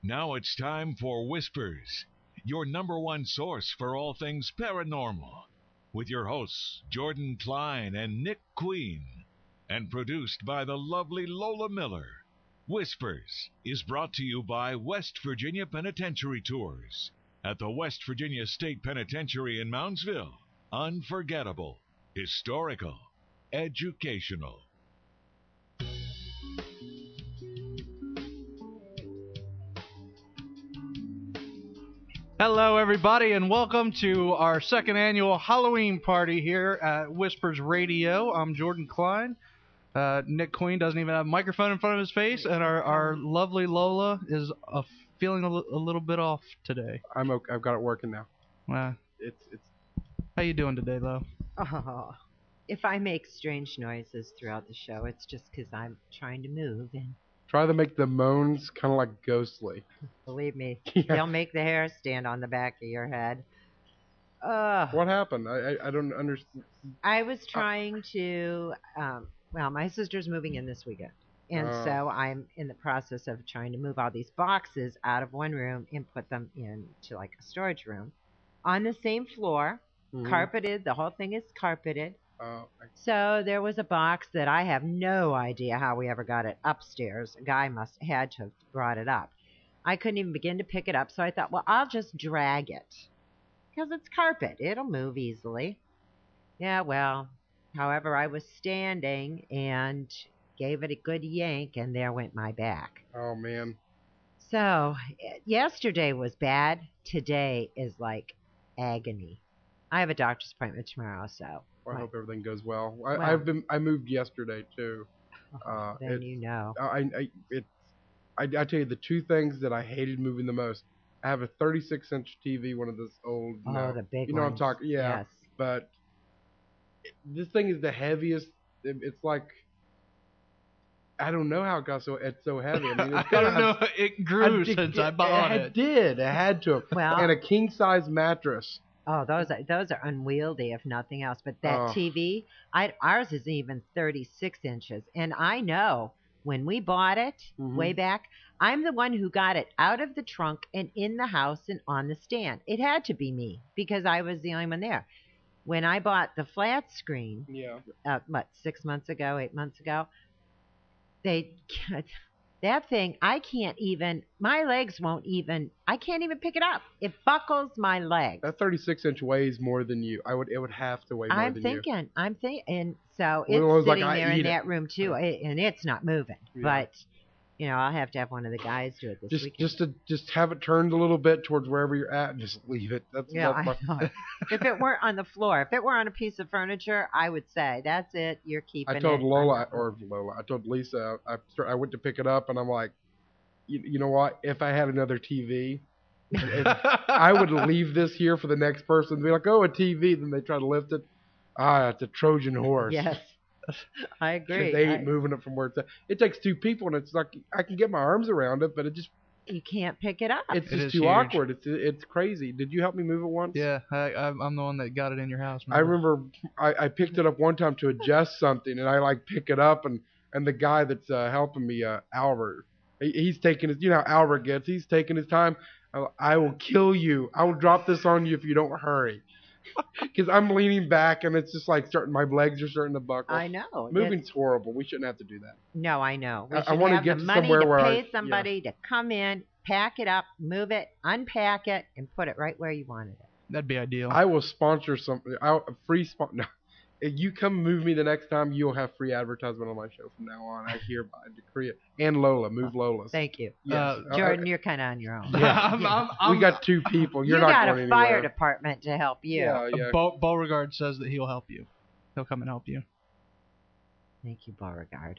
Now it's time for Whispers, your number one source for all things paranormal, with your hosts, Jordan Klein and Nick Queen, and produced by the lovely Lola Miller. Whispers is brought to you by West Virginia Penitentiary Tours at the West Virginia State Penitentiary in Moundsville. Unforgettable, historical, educational. Hello, everybody, and welcome to our second annual Halloween party here at Whispers Radio. I'm Jordan Klein. Nick Queen doesn't even have a microphone in front of his face, and our lovely Lola is feeling a little bit off today. I'm okay. I've got it working now. It's. How you doing today, Lo? Oh, if I make strange noises throughout the show, it's just because I'm trying to move, and Try to make the moans kind of like ghostly. believe me, Yeah. they'll make the hair stand on the back of your head. What happened? I don't understand. I was trying to, well, my sister's moving in this weekend, and so I'm in the process of trying to move all these boxes out of one room and put them into like a storage room on the same floor, carpeted. The whole thing is carpeted. So there was a box that I have no idea how we ever got it upstairs. A guy had to have brought it up. I couldn't even begin to pick it up, so I thought, well, I'll just drag it because it's carpet. It'll move easily. Yeah, well, however, I was standing and gave it a good yank, and there went my back. Oh, man. So yesterday was bad. Today is like agony. I have a doctor's appointment tomorrow, so. Well, I hope everything goes well. Well. I moved yesterday too. Then you know. I tell you the two things that I hated moving the most. I have a 36-inch TV, one of those old. The big You know what I'm ones. talking? Yeah. Yes. But this thing is the heaviest. It's like. I don't know how it's so heavy. I mean, I don't know. It grew since I bought it. It had to. Well, and a king-size mattress. Oh, those are unwieldy, if nothing else. But that TV, ours is even 36 inches. And I know when we bought it way back, I'm the one who got it out of the trunk and in the house and on the stand. It had to be me because I was the only one there. When I bought the flat screen, 6 months ago, 8 months ago, that thing, I can't even pick it up. It buckles my legs. That 36-inch weighs more than you. It would have to weigh more than you. I'm thinking, and so it's sitting there in that room too, and it's not moving. Yeah. But, I'll have to have one of the guys do it this weekend. Just have it turned a little bit towards wherever you're at and just leave it. I know. If it weren't on the floor, if it were on a piece of furniture, I would say, that's it, you're keeping it. I told I told Lisa, I went to pick it up, and I'm like, you know what? If I had another TV, I would leave this here for the next person to be like, oh, a TV. Then they try to lift it. It's a Trojan horse. Yes. I agree. They ain't moving it from where it's at. It takes two people, and it's like I can get my arms around it, but you can't pick it up. It's just too awkward. It's crazy. Did you help me move it once? Yeah, I'm the one that got it in your house. I remember I picked it up one time to adjust something, and I pick it up, and the guy that's helping me, Albert, he's taking his, how Albert gets. He's taking his time. I will kill you. I will drop this on you if you don't hurry. Because I'm leaning back, and it's just like my legs are starting to buckle. I know. Moving's horrible. We shouldn't have to do that. No, I know. We I want to get the somewhere money to where pay somebody to come in, pack it up, move it, unpack it, and put it right where you wanted it. That'd be ideal. I will sponsor something. No. If you come move me the next time, you'll have free advertisement on my show from now on. I hereby decree it. And Lola, move Lola. Thank you. Yes. Jordan, you're kind of on your own. Yeah. We got two people. You're not going anywhere. You got a fire department to help you. Yeah. Beauregard says that he'll help you. He'll come and help you. Thank you, Beauregard.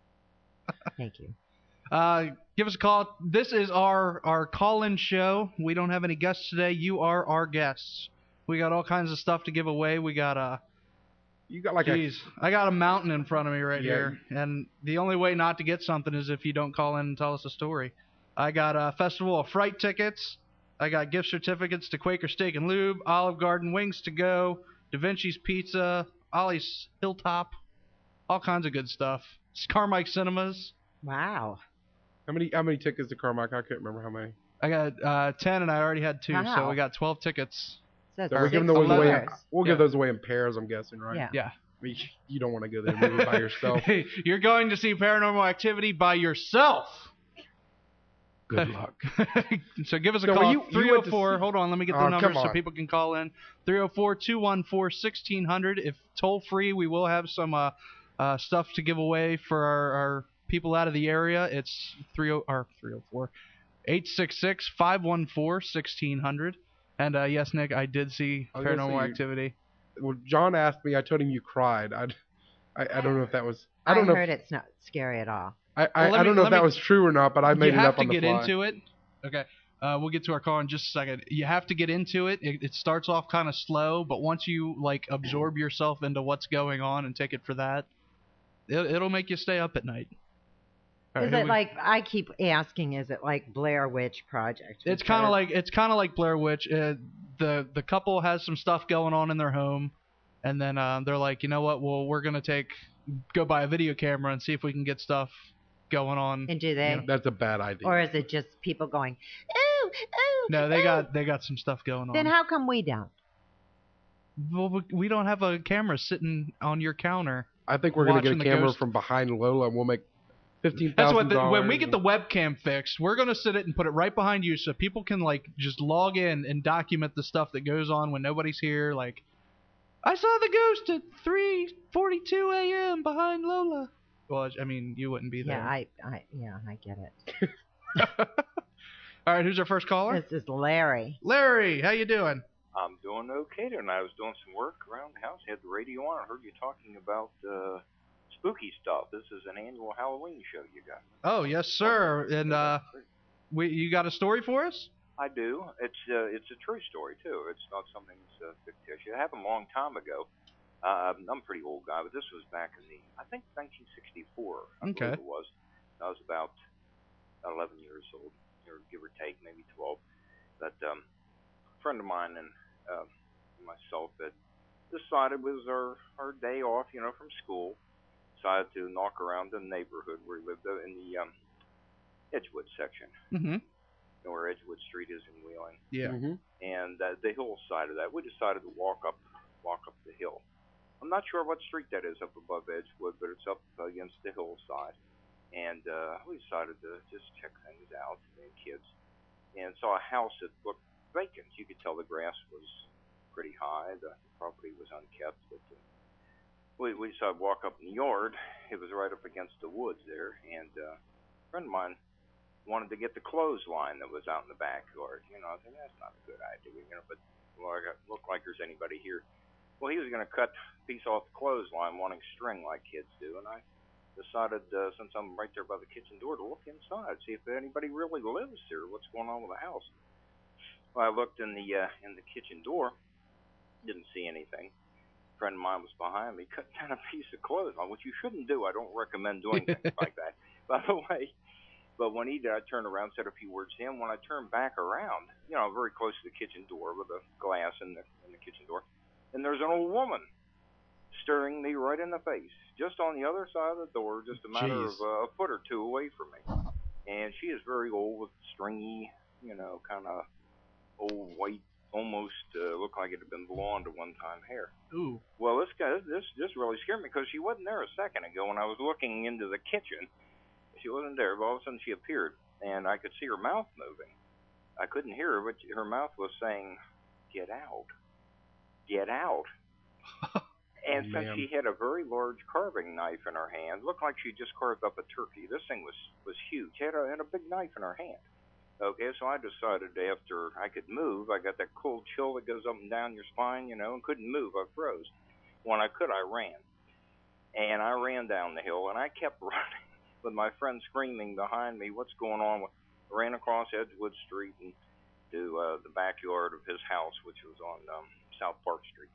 Thank you. Give us a call. This is our call-in show. We don't have any guests today. You are our guests. We got all kinds of stuff to give away. We got You got like I got a mountain in front of me right here, and the only way not to get something is if you don't call in and tell us a story. I got a Festival of Fright tickets. I got gift certificates to Quaker Steak and Lube, Olive Garden Wings to Go, Da Vinci's Pizza, Ollie's Hilltop, all kinds of good stuff. It's Carmike Cinemas. Wow. How many tickets to Carmichael? I can't remember how many. I got 10, and I already had 2, so Wow. we got 12 tickets. So So we're giving 6 those away. hours. We'll give those away in pairs, I'm guessing, right? Yeah. Yeah. I mean, you don't want to go there and move it by yourself. You're going to see Paranormal Activity by yourself. Good luck. So give us a So call. you went to 304. see- Hold on, let me get the Oh, number come so on. people can call in. 304-214-1600. If toll free, we will have some stuff to give away for our people out of the area. It's 304 866-514-1600. And yes, Nick, I did see I was gonna Paranormal say Activity. Well, John asked me. I told him you cried. I don't know if that was. I don't know. heard it's not scary at all. Well, I don't know if that was true or not, but I made You it have up to on the get fly. into it. Okay. We'll get to our call in just a second. You have to get into it. It starts off kind of slow, but once you absorb yourself into what's going on and take it for that, it'll make you stay up at night. All right, Is it like, I keep asking, is it like Blair Witch Project? It's kind of like Blair Witch. The couple has some stuff going on in their home, and then they're like, you know what? Well, we're gonna go buy a video camera and see if we can get stuff going on. And do they? That's a bad idea. Or is it just people going, ooh, ooh? No, they ooh? got some stuff going on. Then how come we don't? Well, we don't have a camera sitting on your counter. I think we're gonna get a watching the camera ghost. from behind Lola, and we'll make $15,000. That's what. When we get the webcam fixed, we're gonna sit it and put it right behind you, so people can just log in and document the stuff that goes on when nobody's here. Like, I saw the ghost at 3:42 a.m. behind Lola. Well, I mean, you wouldn't be there. Yeah, I get it. All right, who's our first caller? This is Larry. Larry, how you doing? I'm doing okay there, and I was doing some work around the house. I had the radio on. I heard you talking about spooky stuff. This is an annual Halloween show you got. Oh, yes, sir. And you got a story for us? I do. It's a true story too. It's not something that's fictitious. It happened a long time ago. I'm a pretty old guy, but this was back in I think 1964. Okay. I believe it was. I was about 11 years old, or give or take, maybe 12. But a friend of mine and myself had decided it was our day off, from school. Decided to knock around the neighborhood where we lived in the Edgewood section. Mm-hmm. Where Edgewood Street is in Wheeling. Yeah. Mm-hmm. And the hillside of that, we decided to walk up the hill. I'm not sure what street that is up above Edgewood, but it's up against the hillside. And we decided to just check things out, the kids, and saw a house that looked vacant. You could tell the grass was pretty high. The property was unkept. But we decided to walk up in the yard. It was right up against the woods there. And a friend of mine wanted to get the clothesline that was out in the backyard. I think that's not a good idea, but looked like there's anybody here. Well, he was going to cut a piece off the clothesline, wanting string like kids do, and I decided, since I'm right there by the kitchen door, to look inside, see if anybody really lives here, what's going on with the house. Well, I looked in the kitchen door, didn't see anything. A friend of mine was behind me, cutting down a piece of clothesline, which you shouldn't do. I don't recommend doing things like that, by the way. But when he did, I turned around, said a few words to him. When I turned back around, very close to the kitchen door with a glass in the kitchen door, and there's an old woman staring me right in the face, just on the other side of the door, just a matter of a foot or two away from me. And she is very old with stringy, kind of old white, almost looked like it had been blonde at one time hair. Ooh. Well, this really scared me because she wasn't there a second ago when I was looking into the kitchen. She wasn't there, but all of a sudden she appeared, and I could see her mouth moving. I couldn't hear her, but her mouth was saying, "Get out. Get out." And since she had a very large carving knife in her hand, looked like she just carved up a turkey. This thing was huge. She had a big knife in her hand. Okay, so I decided after I could move, I got that cold chill that goes up and down your spine, and couldn't move. I froze. When I could, I ran. And I ran down the hill, and I kept running with my friend screaming behind me, "What's going on?" I ran across Edgewood Street and to the backyard of his house, which was on South Park Street.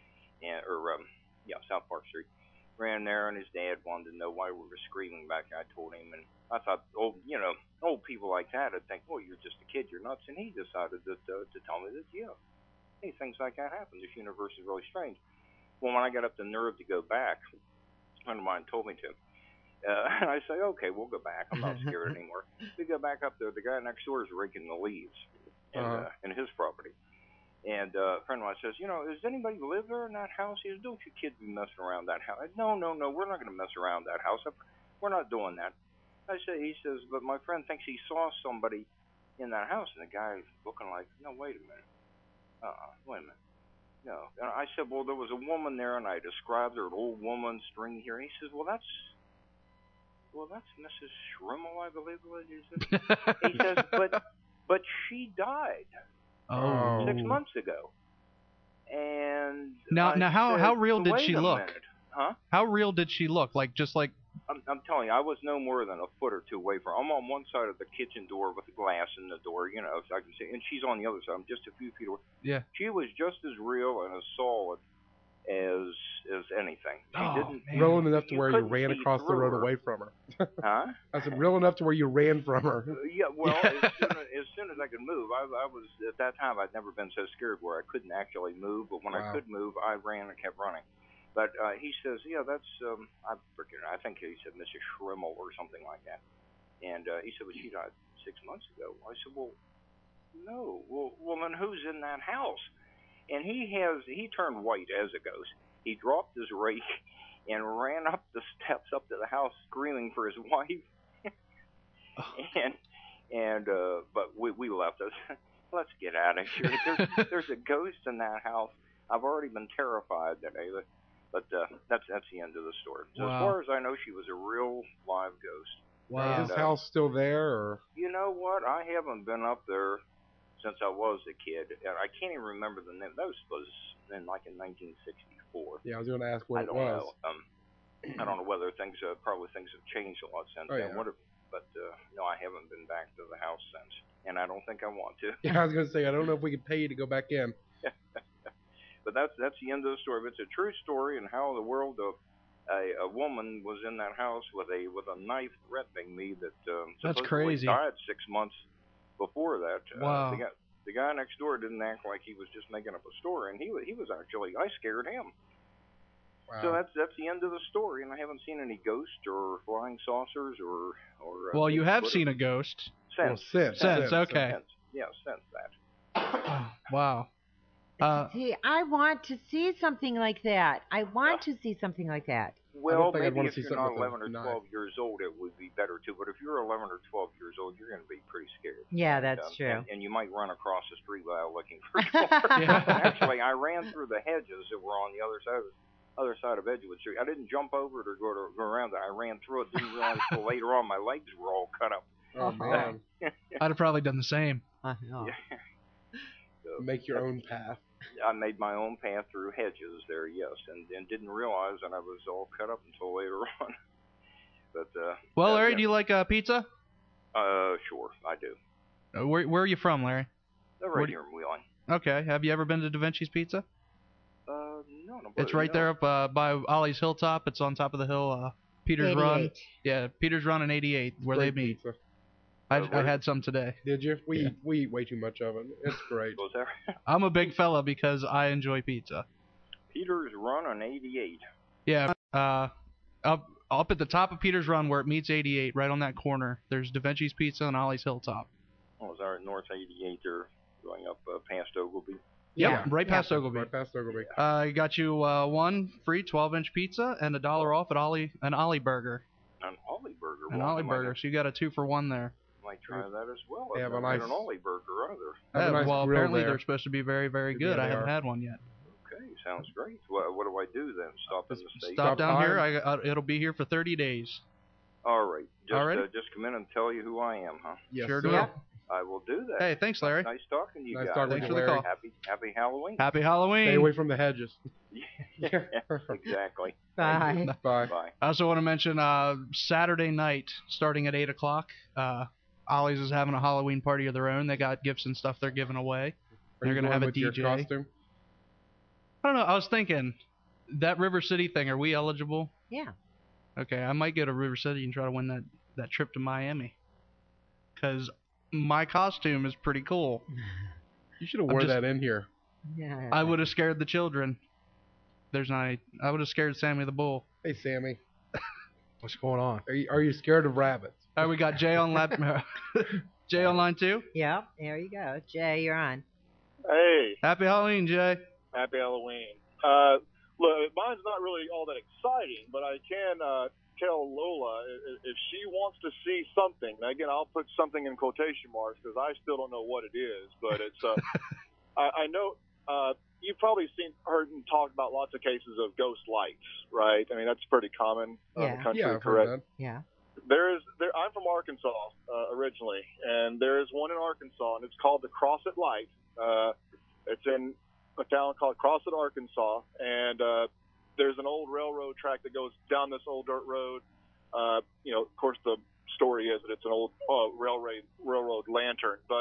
South Park Street. Ran there, and his dad wanted to know why we were screaming back there. I told him, and I thought, old people like that would think, "Oh, you're just a kid, you're nuts." And he decided to tell me that, hey, things like that happen. This universe is really strange. Well, when I got up the nerve to go back, a friend of mine told me to. And I say, okay, we'll go back. I'm not scared anymore. We go back up there. The guy next door is raking the leaves in his property. And a friend of mine says, does anybody live there in that house? He says, don't you kids be messing around that house. No, we're not going to mess around that house. We're not doing that. He says, but my friend thinks he saw somebody in that house. And the guy looking like, no, wait a minute. Wait a minute. No. And I said, well, there was a woman there, and I described her, an old woman, stringy hair. He says, well, that's Mrs. Schrimmel, I believe it was. He says, but she died 6 months ago. And now how real did she look? Minute. Huh? How real did she look? Like just like. I'm telling you, I was no more than a foot or two away from her. I'm on one side of the kitchen door with the glass in the door, so I can see, and she's on the other side. I'm just a few feet away. Yeah. She was just as real and as solid as anything. She didn't. Real enough to where you ran see across the road her. away from her. Huh? I said real enough to where you ran from her. Yeah. Well, as soon as I could move, I was at that time. I'd never been so scared where I couldn't actually move, but when I could move, I ran and kept running. But he says, yeah, that's, I forget, I think he said Mrs. Schrimmel or something like that. And he said, well, she died 6 months ago. I said, well, no. Well, then who's in that house? And he turned white as a ghost. He dropped his rake and ran up the steps up to the house screaming for his wife. But we left us. Let's get out of here. There's a ghost in that house. I've already been terrified today. But that's the end of the story. So as far as I know, she was a real live ghost. Wow. Is this house still there? Or? You know what? I haven't been up there since I was a kid. And I can't even remember the name. That was in 1964. Yeah, I was going to ask what it was. I don't know. I don't know whether things have changed a lot since then. Yeah. But no, I haven't been back to the house since. And I don't think I want to. Yeah, I was going to say, I don't know if we could pay you to go back in. But that's the end of the story. But it's a true story, and how in the world a woman was in that house with a knife threatening me that that's supposedly crazy. died 6 months before that. Wow. The guy next door didn't act like he was just making up a story, and he was actually, I scared him. Wow. So that's the end of the story, and I haven't seen any ghosts or flying saucers or. Well, you have seen a ghost. Since. Well, since. Okay. Since that. Wow. See, I want to see something like that. Well, think I'd maybe want to if see you're not something with 11 a or knife. 12 years old, it would be better too. But if you're 11 or 12 years old, you're going to be pretty scared. Yeah, that's true. And you might run across the street without looking for cars. Yeah. Actually, I ran through the hedges that were on the other side of Edgewood Street. I didn't jump over it or go around it. I ran through it. Didn't realize until later on my legs were all cut up. Oh, man. I'd have probably done the same. Oh. Yeah. So, Make your own path. I made my own path through hedges there, yes, and didn't realize that I was all cut up until later on. But well, Larry, do you like pizza? Sure, I do. Where are you from, Larry? Right here in Wheeling. Okay. Have you ever been to Da Vinci's Pizza? No. It's right there up by Ollie's Hilltop. It's on top of the hill. Peters 88. Run. Yeah, Peters Run and 88, where Great they meet. pizza. I had some today. Did you? We eat way too much of it. It's great. Was there? I'm a big fella because I enjoy pizza. Peters Run on 88. Yeah. Up at the top of Peters Run where it meets 88, right on that corner, there's Da Vinci's Pizza and Ollie's Hilltop. Oh, is that North 88 there, going up past Ogilvy? Yep, right past Ogilvy. Right past Ogilvy. I got you one free 12-inch pizza and $1 off at an Ollie Burger. An Ollie Burger. An Ollie Burger, so you got a 2-for-1 there. Might try that as well. They have a I've never nice- had an Ollie Burger either. Have a nice well, grill apparently there. they're supposed to be very, very good. Yeah, I they haven't are. had one yet. Okay, sounds great. What do I do then? Stop in the state? Stop down by. here. It'll be here for 30 days. All right. Alrighty. Just come in and tell you who I am, huh? Yes, Sure sir. do. Yep. I will do that. Hey, thanks, Larry. Nice talking to you Nice guys. talking Thanks to for you, the Larry. call. Happy Halloween. Happy Halloween. Stay away from the hedges. Yeah, exactly. Bye. Bye. Bye. I also want to mention Saturday night, starting at 8 o'clock, Ollie's is having a Halloween party of their own. They got gifts and stuff they're giving away. They're Are you gonna have a with your DJ. costume? I don't know. I was thinking, that River City thing, are we eligible? Yeah. Okay, I might go to River City and try to win that trip to Miami. Because my costume is pretty cool. You should have worn just- that in here. Yeah. I would have scared the children. I would have scared Sammy the Bull. Hey, Sammy. What's going on? Are you scared of rabbits? All right, we got Jay on Jay on line 2. Yep, there you go. Jay, you're on. Hey, Happy Halloween, Jay. happy Halloween. Look, mine's not really all that exciting, but I can tell Lola if she wants to see something. Now, again, I'll put something in quotation marks because I still don't know what it is, but it's. I know you've probably heard and talked about lots of cases of ghost lights, right? I mean, that's pretty common in the country, Yeah, I've correct? heard that. Yeah. I'm from Arkansas originally, and there is one in Arkansas, and it's called the Crosset Light. It's in a town called Crosset, Arkansas, and there's an old railroad track that goes down this old dirt road. Of course, the story is that it's an old railroad lantern, but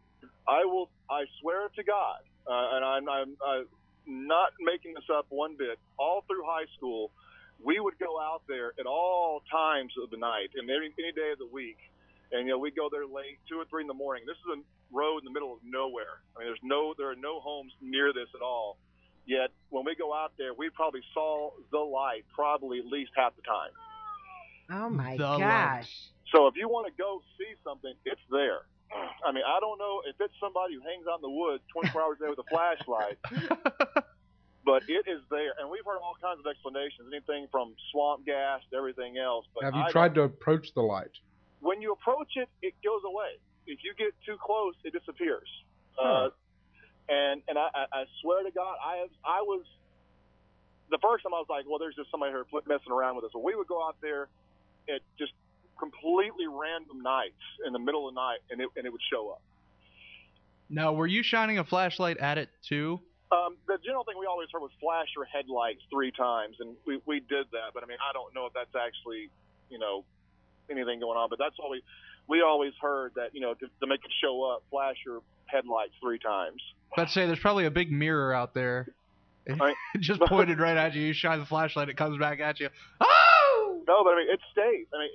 I swear to God, and I'm not making this up one bit. All through high school, we would go out there at all times of the night and any day of the week, and we'd go there late, 2 or 3 in the morning. This is a road in the middle of nowhere. I mean, there are no homes near this at all. Yet when we go out there, we probably saw the light probably at least half the time. Oh my The gosh. light. So if you want to go see something, it's there. I mean, I don't know if it's somebody who hangs out in the woods 24 hours a day with a flashlight, but it is there. And we've heard all kinds of explanations, anything from swamp gas to everything else. But Have you tried to approach the light? When you approach it, it goes away. If you get too close, it disappears. And I swear to God, I was the first time I was like, well, there's just somebody here messing around with us. Well, we would go out there at just completely random nights in the middle of the night, and it would show up. Now, were you shining a flashlight at it too? The general thing we always heard was flash your headlights 3 times, and we did that. But I mean, I don't know if that's actually anything going on. But that's all we always heard, that to make it show up, flash your headlights 3 times. Let's say there's probably a big mirror out there. Right. It just pointed right at you. You shine the flashlight, it comes back at you. Oh! No, but I mean, it stays. I mean,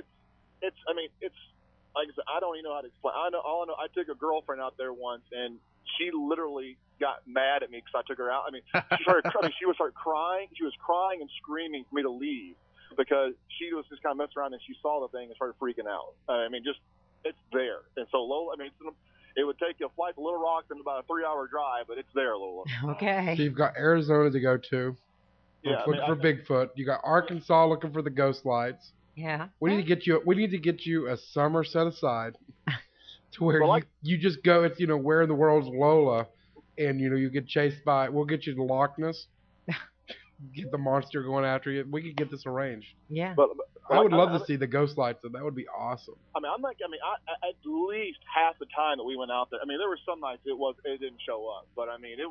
it's like I said, I don't even know how to explain. I know. I took a girlfriend out there once, and she literally got mad at me because I took her out. I mean, she would start crying. She was crying and screaming for me to leave because she was just kind of messing around and she saw the thing and started freaking out. I mean, just it's there. And so Lola, I mean, it would take you a flight to Little Rock and about a 3-hour drive, but it's there, Lola. Okay. So you've got Arizona to go to. Yeah, looking for Bigfoot. You got Arkansas looking for the ghost lights. Yeah. We need to get you a summer set aside to where you just go. It's where in the world's Lola, and you get chased by. We'll get you to Loch Ness. Get the monster going after you. We could get this arranged. Yeah. But I would love to see the ghost lights. That would be awesome. I mean, at least half the time that we went out there. I mean, there were some nights it didn't show up, but I mean,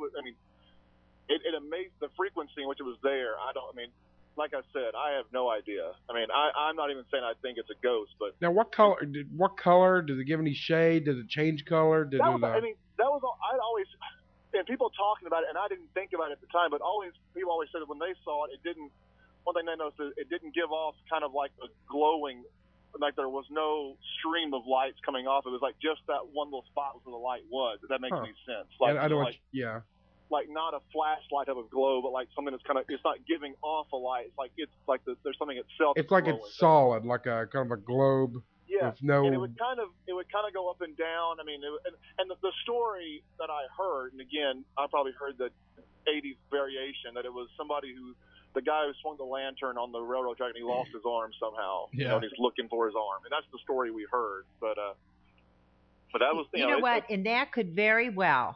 it amazed the frequency in which it was there. Like I said, I have no idea. I mean, I'm not even saying I think it's a ghost, but now what color? Does it give any shade? Does it change color? that was all. I'd always. And people talking about it, and I didn't think about it at the time, but people always said that when they saw it, it didn't. One thing they noticed is it didn't give off kind of like a glowing, like there was no stream of lights coming off. It was like just that one little spot where the light was. If that makes any sense. Like like not a flashlight of a glow, but like something that's kind of it's not giving off a light. It's like there's something itself. It's like it's solid, like a kind of a globe. Yeah, with no... and it would kind of go up and down. I mean, and the story that I heard, and again, I probably heard the 80s variation that it was the guy who swung the lantern on the railroad track and he lost his arm somehow. Yeah. And he's looking for his arm, and that's the story we heard. But that was you know what, and that could very well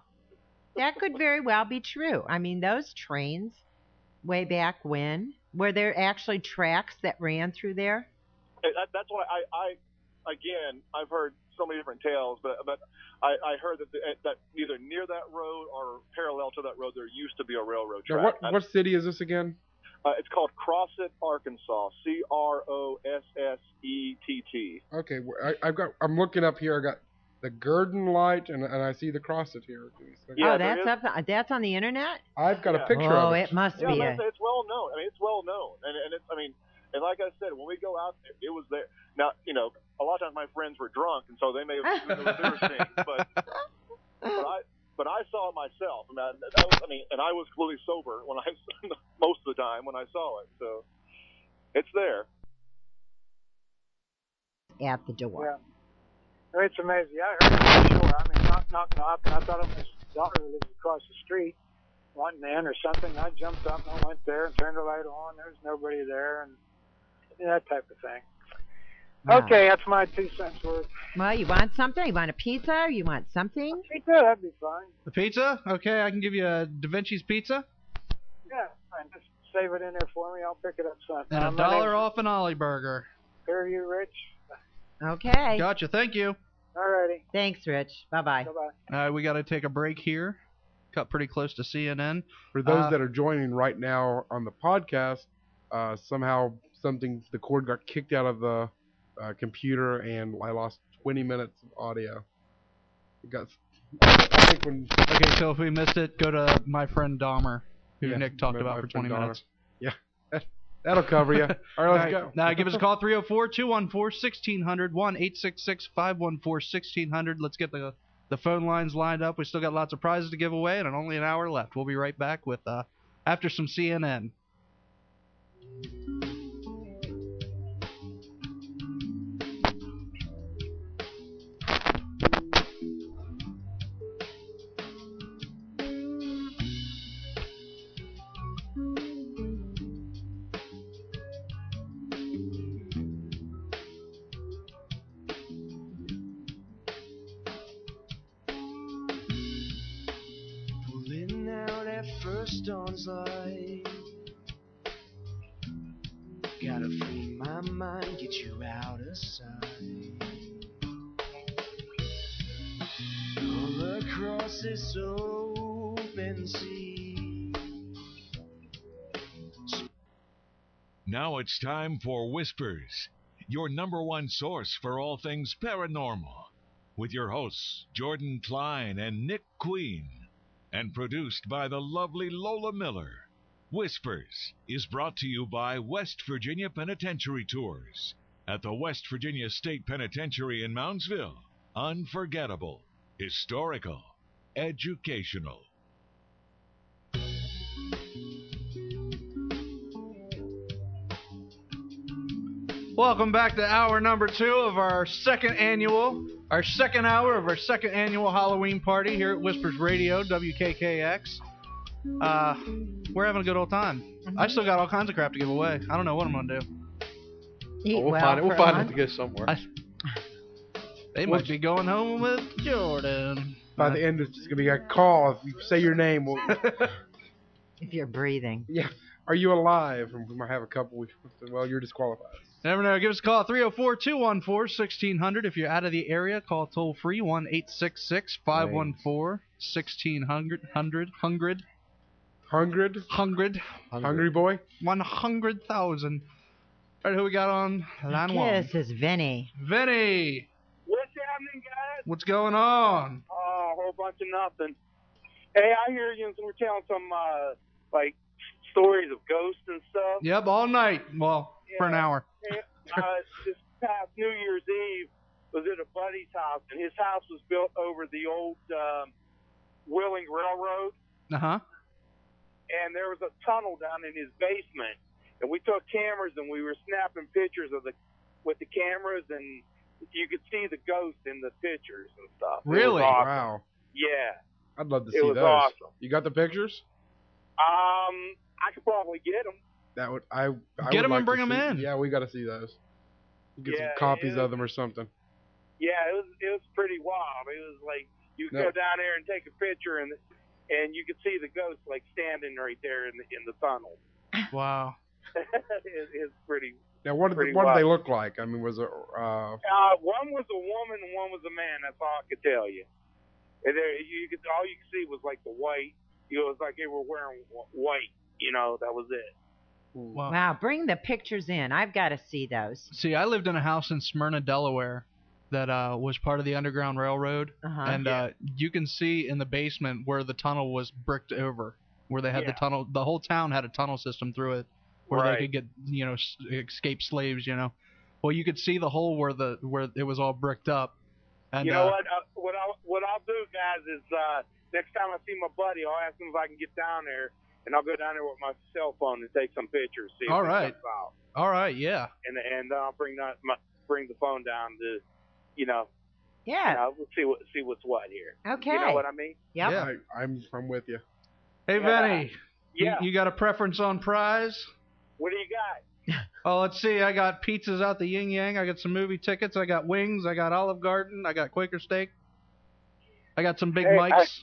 be true. I mean, those trains way back when, were there actually tracks that ran through there? That's why Again, I've heard so many different tales, but I heard that either near that road or parallel to that road there used to be a railroad track. Now what city is this again? It's called Crosset, Arkansas. Crosset. Okay, I'm looking up here. I got the Gurdon Light, and I see the Crosset here. Yeah, that's on the internet? I've got a picture of it. Oh, it must be. It's well known. I mean, it's well known, and it's. I mean. And like I said, when we go out there, it was there. Now, a lot of times my friends were drunk, and so they may have they were seeing, but I saw it myself. And I was completely sober when most of the time when I saw it. So it's there. at the door. Yeah. It's amazing. Yeah, I heard it for sure. I mean, knocking up, and I thought it was his daughter who lived across the street wanting in or something. I jumped up and I went there and turned the light on. There was nobody there, and that type of thing. Wow. Okay, that's my 2 cents worth. Well, you want something? You want a pizza? Or you want something? Pizza, that'd be fine. The pizza? Okay, I can give you a Da Vinci's pizza. Yeah, fine. Just save it in there for me. I'll pick it up sometime. And $1 off an Ollie Burger. Hear you, Rich? Okay. Gotcha, thank you. Alrighty. Thanks, Rich. Bye-bye. Bye-bye. We got to take a break here. Cut pretty close to CNN. For those that are joining right now on the podcast, somehow the cord got kicked out of the computer, and I lost 20 minutes of audio. I think when. Okay, so if we missed it, go to my friend Dahmer, who Nick talked about for 20 minutes. Yeah, that'll cover you. All right, let's go. Now give us a call, 304-214-1600, 1-866-514-1600. Let's get the phone lines lined up. We still got lots of prizes to give away, and only an hour left. We'll be right back with after some CNN. dawn's light. Gotta free my mind, get you out of sight. All across this open sea. Now it's time for Whispers, your #1 source for all things paranormal, with your hosts Jordan Klein and Nick Queen, and produced by the lovely Lola Miller. Whispers is brought to you by West Virginia Penitentiary Tours at the West Virginia State Penitentiary in Moundsville. Unforgettable, historical, educational. Welcome back to hour number 2 of our second hour of our second annual Halloween party here at Whispers Radio, WKKX. We're having a good old time. I still got all kinds of crap to give away. I don't know what I'm going to do. We'll find it to go somewhere. They might be going home with Jordan. By the end, it's just going to be a call. If you say your name, we'll... If you're breathing. Yeah. Are you alive? And we might have a couple. Well, you're disqualified. Never know. Give us a call, 304-214-1600. If you're out of the area, call toll free, 1-866-514-1600. Hungry boy? 100,000. All right, who we got on line one? This is Vinny. Vinny! What's happening, guys? What's going on? Oh, a whole bunch of nothing. Hey, I hear you were telling some, stories of ghosts and stuff. Yep, all night. Well, for an hour. This past New Year's Eve was at a buddy's house, and his house was built over the old Wheeling Railroad. Uh-huh. And there was a tunnel down in his basement. And we took cameras, and we were snapping pictures with the cameras, and you could see the ghost in the pictures and stuff. Really? Awesome. Wow. Yeah. I'd love to see those. It was awesome. You got the pictures? I could probably get them. That would I get would them like and bring to them see. in. Yeah, we got to see those. Get some copies of them or something. Yeah, it was pretty wild. It was like you could go down there and take a picture, and you could see the ghost like standing right there in the tunnel. Wow. It's pretty. Now, what did they look like? I mean, was it? One was a woman and one was a man. That's all I could tell you. And all you could see was like the white. It was like they were wearing white. That was it. Wow, bring the pictures in. I've got to see those. See, I lived in a house in Smyrna, Delaware that was part of the Underground Railroad. Uh-huh. And you can see in the basement where the tunnel was bricked over, where they had the tunnel. The whole town had a tunnel system through it where they could get, escape slaves, Well, you could see the hole where it was all bricked up. And, you know what? What I'll do, guys, is next time I see my buddy, I'll ask him if I can get down there. And I'll go down there with my cell phone and take some pictures. See if all right. Out. All right, yeah. And I'll bring bring the phone down to, Yeah. see what's what here. Okay. You know what I mean? Yep. Yeah. I'm with you. Hey, Vinny. Yeah. You got a preference on prize? What do you got? Oh, let's see. I got pizzas out the Yin Yang. I got some movie tickets. I got wings. I got Olive Garden. I got Quaker Steak. I got some Big Mikes.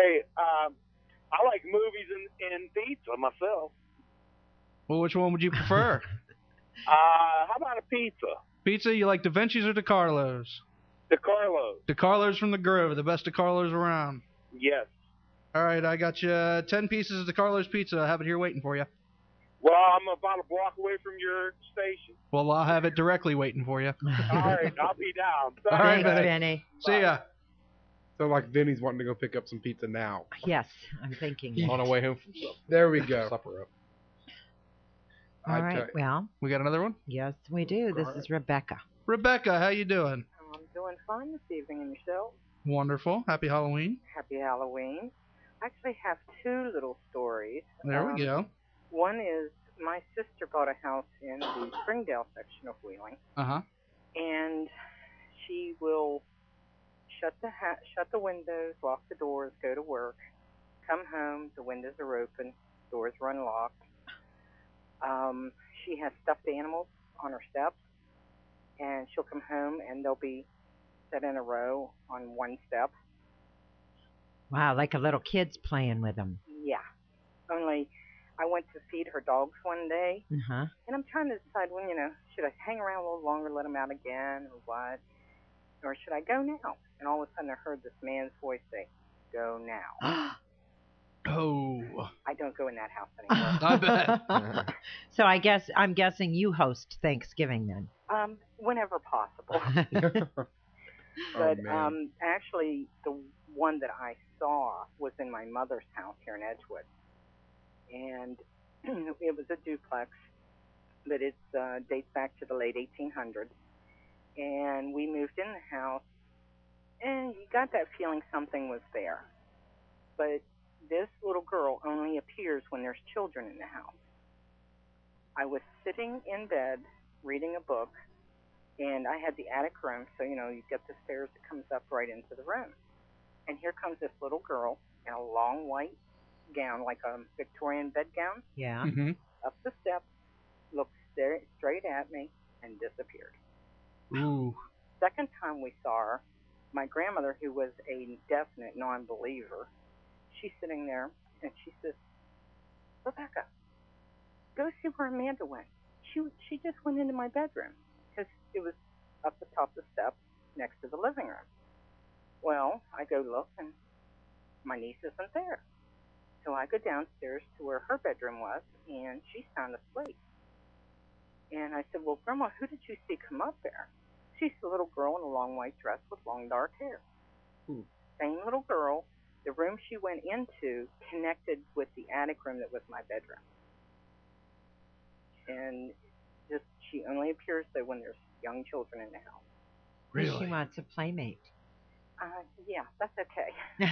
I like movies and pizza myself. Well, which one would you prefer? How about a pizza? Pizza, you like Da Vinci's or DiCarlo's? DiCarlo's. DiCarlo's from the Grove, the best DiCarlo's around. Yes. All right, I got you 10 pieces of DiCarlo's pizza. I have it here waiting for you. Well, I'm about a block away from your station. Well, I'll have it directly waiting for you. All right, I'll be down. All right, Thanks, Vinny. Vinny. See ya. So like Vinny's wanting to go pick up some pizza now. Yes, I'm thinking. On our way home from supper. There we go. Supper up. All right, well, We got another one? yes, we do. This is Rebecca. Rebecca, how you doing? I'm doing fine this evening, and yourself? Wonderful. Happy Halloween. Happy Halloween. I actually have two little stories. There we go. One is my sister bought a house in the Springdale section of Wheeling, Uh-huh. and she will shut the windows, lock the doors, go to work, come home, the windows are open, doors are unlocked. She has stuffed animals on her steps, and she'll come home and they'll be set in a row on one step. Wow, like a little kid's playing with them. Yeah. Only I went to feed her dogs one day, Uh-huh. and I'm trying to decide when, should I hang around a little longer, let them out again, or what? Or should I go now? And all of a sudden I heard this man's voice say, "Go now." Oh. I don't go in that house anymore. I bet. So I'm guessing you host Thanksgiving then. Whenever possible. But actually, the one that I saw was in my mother's house here in Edgewood, and it was a duplex, but it dates back to the late 1800s. And we moved in the house, and you got that feeling something was there. But this little girl only appears when there's children in the house. I was sitting in bed reading a book, and I had the attic room, so you get the stairs that comes up right into the room. And here comes this little girl in a long white gown, like a Victorian bedgown, Yeah. Mm-hmm. up the steps, looked straight at me, and disappeared. Ooh. Second time we saw her, my grandmother, who was a definite non-believer, she's sitting there, and she says, "Rebecca, go see where Amanda went. She just went into my bedroom," because it was up the top of the steps next to the living room. Well, I go look, and my niece isn't there. So I go downstairs to where her bedroom was, and she's sound asleep. And I said, "Well, Grandma, who did you see come up there?" She's the little girl in a long white dress with long dark hair. Same little girl. The room she went into connected with the attic room that was my bedroom. And she only appears there when there's young children in the house. Really? She wants a playmate. Yeah, that's okay.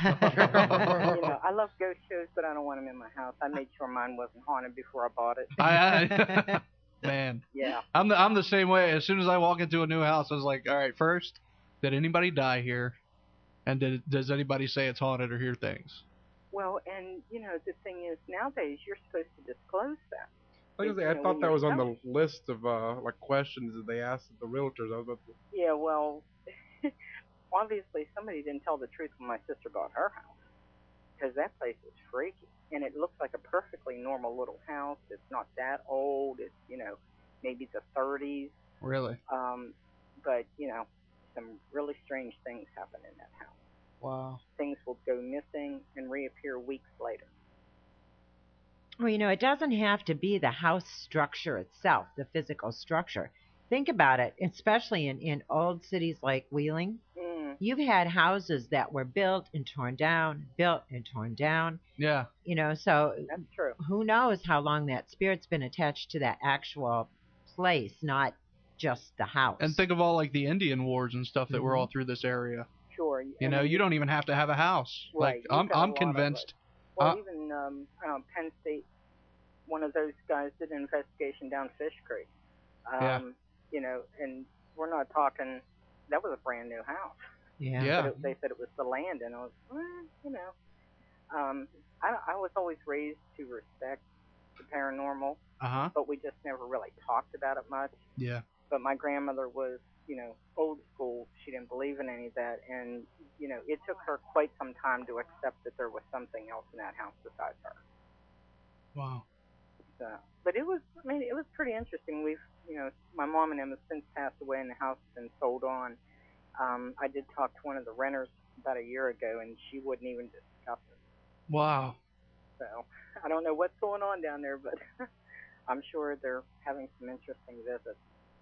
I love ghost shows, but I don't want them in my house. I made sure mine wasn't haunted before I bought it. Man. Yeah. I'm the same way. As soon as I walk into a new house, I was like, all right, first, did anybody die here? And does anybody say it's haunted or hear things? Well, and, the thing is, nowadays, you're supposed to disclose that. I thought that was on the list of questions that they asked the realtors. Yeah, well, obviously somebody didn't tell the truth when my sister bought her house, because that place was freaky, and it looks like a perfectly normal little house. It's not that old. It's maybe the 30s. Really? But some really strange things happen in that house. Wow. Things will go missing and reappear weeks later. Well, it doesn't have to be the house structure itself, the physical structure. Think about it, especially in old cities like Wheeling. You've had houses that were built and torn down, built and torn down. Yeah. So that's true. Who knows how long that spirit's been attached to that actual place, not just the house. And think of all like the Indian wars and stuff that were all through this area. Sure. You don't even have to have a house. Right. Like I'm convinced. Well, even Penn State, one of those guys did an investigation down Fish Creek. Yeah. And we're not talking. That was a brand new house. Yeah. But they said it was the land, and I was, you know, I was always raised to respect the paranormal, but we just never really talked about it much. Yeah. But my grandmother was, you know, old school. She didn't believe in any of that, and you know, it took her quite some time to accept that there was something else in that house besides her. Wow. So, but it was, I mean, it was pretty interesting. We've, you know, my mom and them have since passed away, and the house has been sold on. I did talk to one of the renters about a year ago, and she wouldn't even discuss it. Wow. So I don't know what's going on down there, but I'm sure they're having some interesting visits.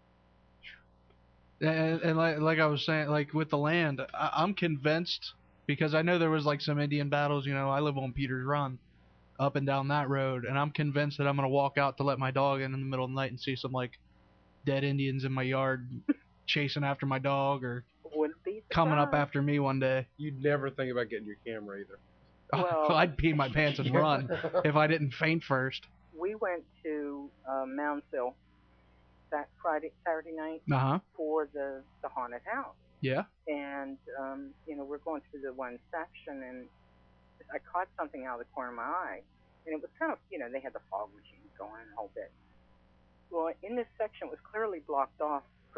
And like I was saying, like with the land, I'm convinced, because I know there was like some Indian battles. You know, I live on Peters Run, up and down that road, and I'm convinced that I'm gonna walk out to let my dog in the middle of the night and see some like dead Indians in my yard chasing after my dog or coming up after me one day. You'd never think about getting your camera either. Well, I'd pee my pants and run if I didn't faint first. We went to Moundsville that Saturday night for the haunted house. Yeah. And you know, we're going through the one section, and I caught something out of the corner of my eye, and it was kind of, you know, they had the fog machines going a whole bit. Well, in this section, it was clearly blocked off for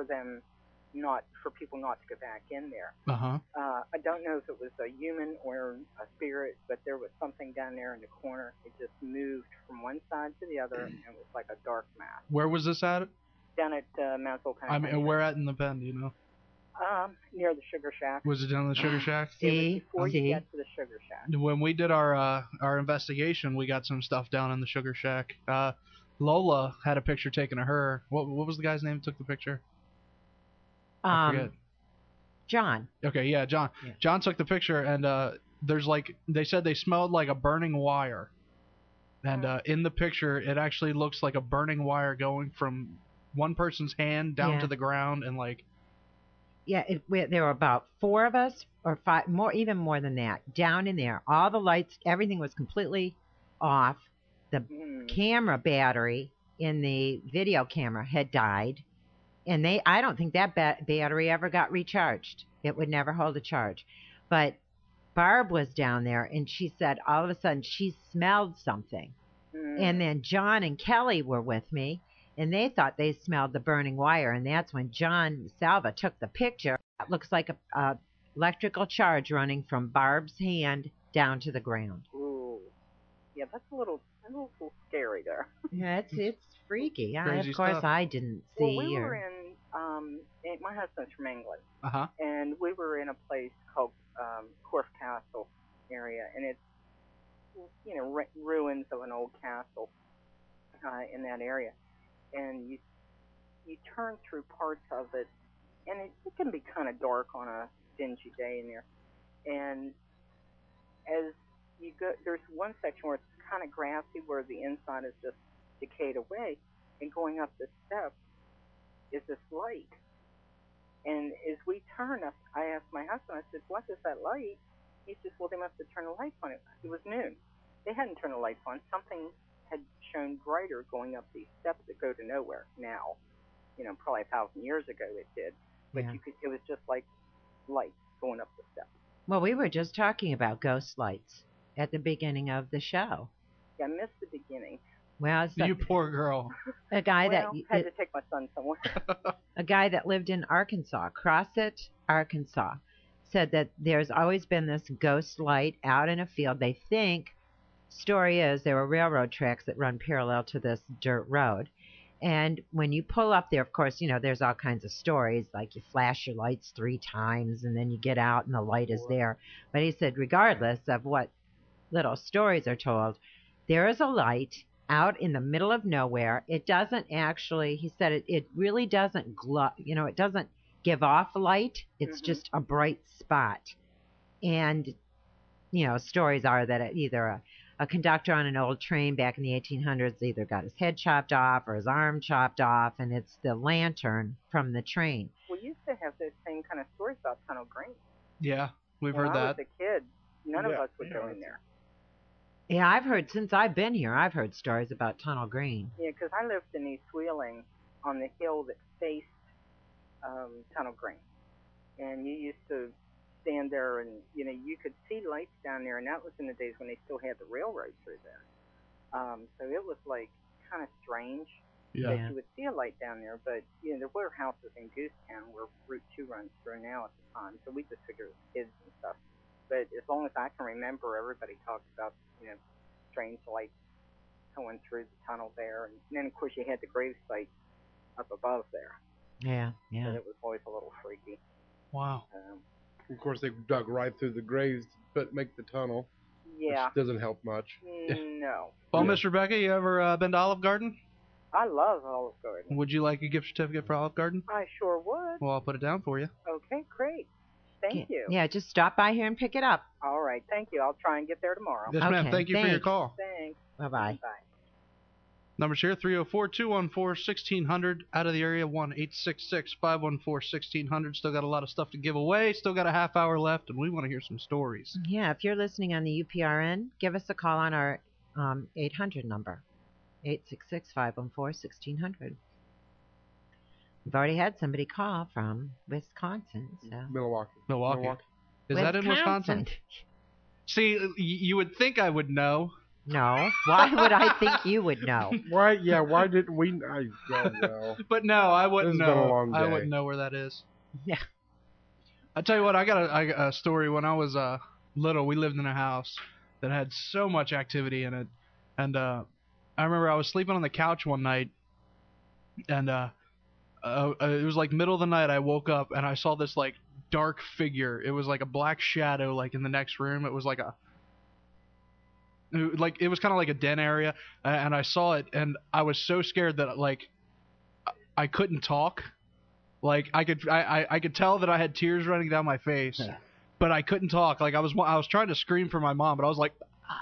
people not to go back in there. I don't know if it was a human or a spirit, but there was something down there in the corner. It just moved from one side to the other, and it was like a dark mass. Where was this at? Down at Moundsville County. I mean, where at in the Bend, you know? Near the Sugar Shack. Was it down in the Sugar Shack? Before you get to the Sugar Shack. When we did our investigation, we got some stuff down in the Sugar Shack. Lola had a picture taken of her. What was the guy's name that took the picture? I forget. John. Okay, yeah, John. Yeah. John took the picture, and there's like, they said they smelled like a burning wire. And in the picture, it actually looks like a burning wire going from one person's hand down to the ground, and like. Yeah, there were about 4 of us, or 5, even more than that, down in there. All the lights, everything was completely off. The camera battery in the video camera had died. And I don't think that battery ever got recharged. It would never hold a charge. But Barb was down there, and she said all of a sudden she smelled something. And then John and Kelly were with me, and they thought they smelled the burning wire. And that's when John Salva took the picture. It looks like a electrical charge running from Barb's hand down to the ground. Ooh. Yeah, that's a little scary there. Yeah, it's freaky. Crazy of course, stuff. I didn't see. Well, we were in. My husband's from England, and we were in a place called Corfe Castle area, and it's, you know, ruins of an old castle in that area, and you turn through parts of it, and it can be kind of dark on a dingy day in there, and as you go, there's one section where it's kind of grassy, where the inside is just decayed away, and going up the steps is this light. And as we turn up, I asked my husband, I said, what is that light? He says, well, they must have turned the lights on. It was noon. They hadn't turned the lights on. Something had shone brighter going up these steps that go to nowhere now. You know, probably 1,000 years ago it did. But it was just like lights going up the steps. Well, we were just talking about ghost lights at the beginning of the show. Yeah, I missed the beginning. Well, you poor girl. A guy had to take my son somewhere. A guy that lived in Arkansas, Crossett, Arkansas, said that there's always been this ghost light out in a field. They think, story is, there were railroad tracks that run parallel to this dirt road. And when you pull up there, of course, you know, there's all kinds of stories, like you flash your lights 3 times and then you get out and the light is there. But he said, regardless of what little stories are told, there is a light out in the middle of nowhere. It doesn't actually, he said, it really doesn't glow, you know, it doesn't give off light. It's just a bright spot. And, you know, stories are that either a conductor on an old train back in the 1800s either got his head chopped off or his arm chopped off, and it's the lantern from the train. We used to have those same kind of stories about Tunnel Green. Yeah, we've heard that. When I was a kid, none of us would go in there. Yeah, I've heard, since I've been here, I've heard stories about Tunnel Green. Yeah, because I lived in East Wheeling on the hill that faced Tunnel Green. And you used to stand there and, you could see lights down there, and that was in the days when they still had the railroad through there. So it was like kind of strange that you would see a light down there, but, there were houses in Goosetown where Route 2 runs through now at the time, so we just figured it was kids and stuff. But as long as I can remember, everybody talks about, strange lights going through the tunnel there. And then, of course, you had the grave site up above there. Yeah. So it was always a little freaky. Wow. Of course, they dug right through the graves, but make the tunnel. Yeah. Which doesn't help much. No. Well, Miss Rebecca, you ever been to Olive Garden? I love Olive Garden. Would you like a gift certificate for Olive Garden? I sure would. Well, I'll put it down for you. Okay, great. Thank you. Yeah, just stop by here and pick it up. All right, thank you. I'll try and get there tomorrow. Yes, ma'am. Thank you for your call. Thanks. Bye-bye. Bye. Numbers here, 304-214-1600. Out of the area, 1-866-514-1600. Still got a lot of stuff to give away. Still got a half hour left, and we want to hear some stories. Yeah, if you're listening on the UPRN, give us a call on our 800 number, 866-514-1600. We've already had somebody call from Wisconsin. So. Milwaukee. Is that in Wisconsin? See, you would think I would know. No. Why would I think you would know? Why? Yeah. Why didn't we? I don't know. But no, I wouldn't This has been a know. long I day. wouldn't know where that is. Yeah. I tell you what, I got a story. When I was little, we lived in a house that had so much activity in it, and I remember I was sleeping on the couch one night, and it was like middle of the night. I woke up and I saw this like dark figure. It was like a black shadow, like in the next room. It was like it was kind of like a den area, and I saw it, and I was so scared that like I couldn't talk. Like I could tell that I had tears running down my face, but I couldn't talk. Like I was trying to scream for my mom, but I was like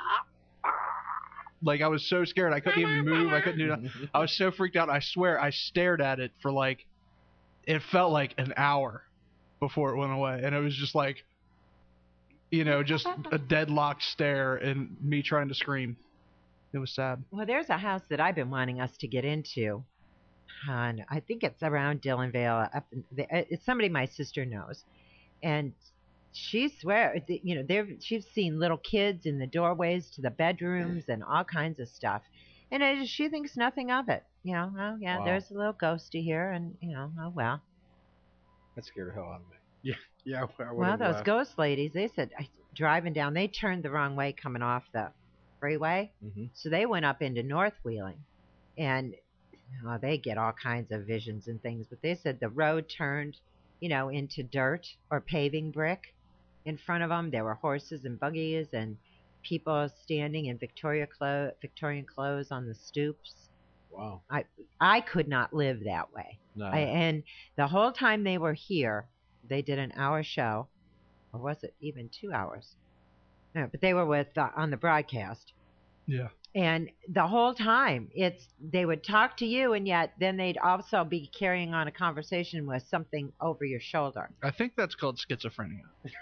I was so scared I couldn't even move. I couldn't do nothing. I was so freaked out. I swear I stared at it for like, it felt like an hour before it went away, and it was just like, just a deadlocked stare and me trying to scream. It was sad. Well, there's a house that I've been wanting us to get into, and I think it's around Dillonvale. It's somebody my sister knows, and she swears, she's seen little kids in the doorways to the bedrooms and all kinds of stuff, and she thinks nothing of it. Oh yeah, wow. There's a little ghosty here, and oh well. That scared the hell out of me. Yeah. Well, those ghost ladies, they said driving down, they turned the wrong way coming off the freeway, so they went up into North Wheeling, and they get all kinds of visions and things. But they said the road turned, into dirt or paving brick in front of them. There were horses and buggies and people standing in Victorian clothes on the stoops. Wow. I could not live that way. No. And the whole time they were here, they did an hour show, or was it even 2 hours? No, but they were with on the broadcast. Yeah. And the whole time, they would talk to you, and yet then they'd also be carrying on a conversation with something over your shoulder. I think that's called schizophrenia.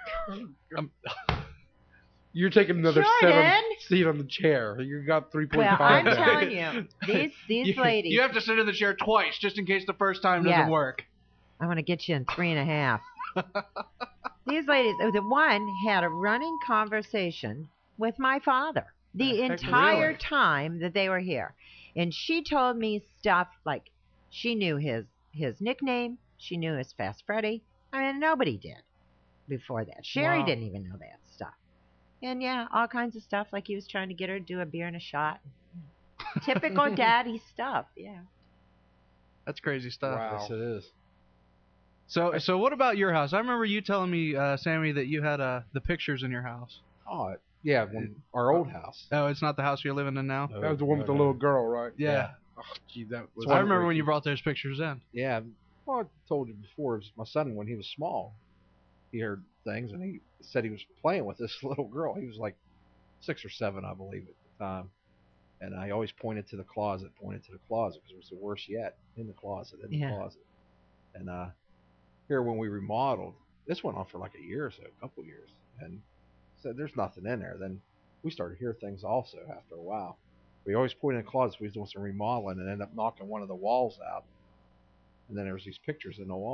You're taking another Jordan? 7 seat on the chair. You got 3.5. Well, I'm there. telling you, these ladies. You have to sit in the chair twice, just in case the first time doesn't work. I want to get you in 3.5. These ladies, the one had a running conversation with my father the entire time that they were here. And she told me stuff like she knew his nickname. She knew his Fast Freddy. I mean, nobody did before that. Sherry didn't even know that stuff. And, all kinds of stuff, like he was trying to get her to do a beer and a shot. Typical daddy stuff, That's crazy stuff. Wow. Yes, it is. So what about your house? I remember you telling me, Sammy, that you had the pictures in your house. Oh, yeah, our old house. Oh, it's not the house you're living in now? That was the one with the little girl, right? Yeah. Oh, gee, that was. I remember when you brought those pictures in. Yeah. Well, I told you before, it was my son, when he was small, he heard things, and he said he was playing with this little girl. He was like 6 or 7, I believe, at the time. And I always pointed to the closet, because it was the worst yet, in the closet. And here when we remodeled, this went on for like a year or so, a couple years, and said there's nothing in there. Then we started to hear things also after a while. We always pointed in the closet. We was doing some remodeling and ended up knocking one of the walls out, and then there was these pictures in the wall.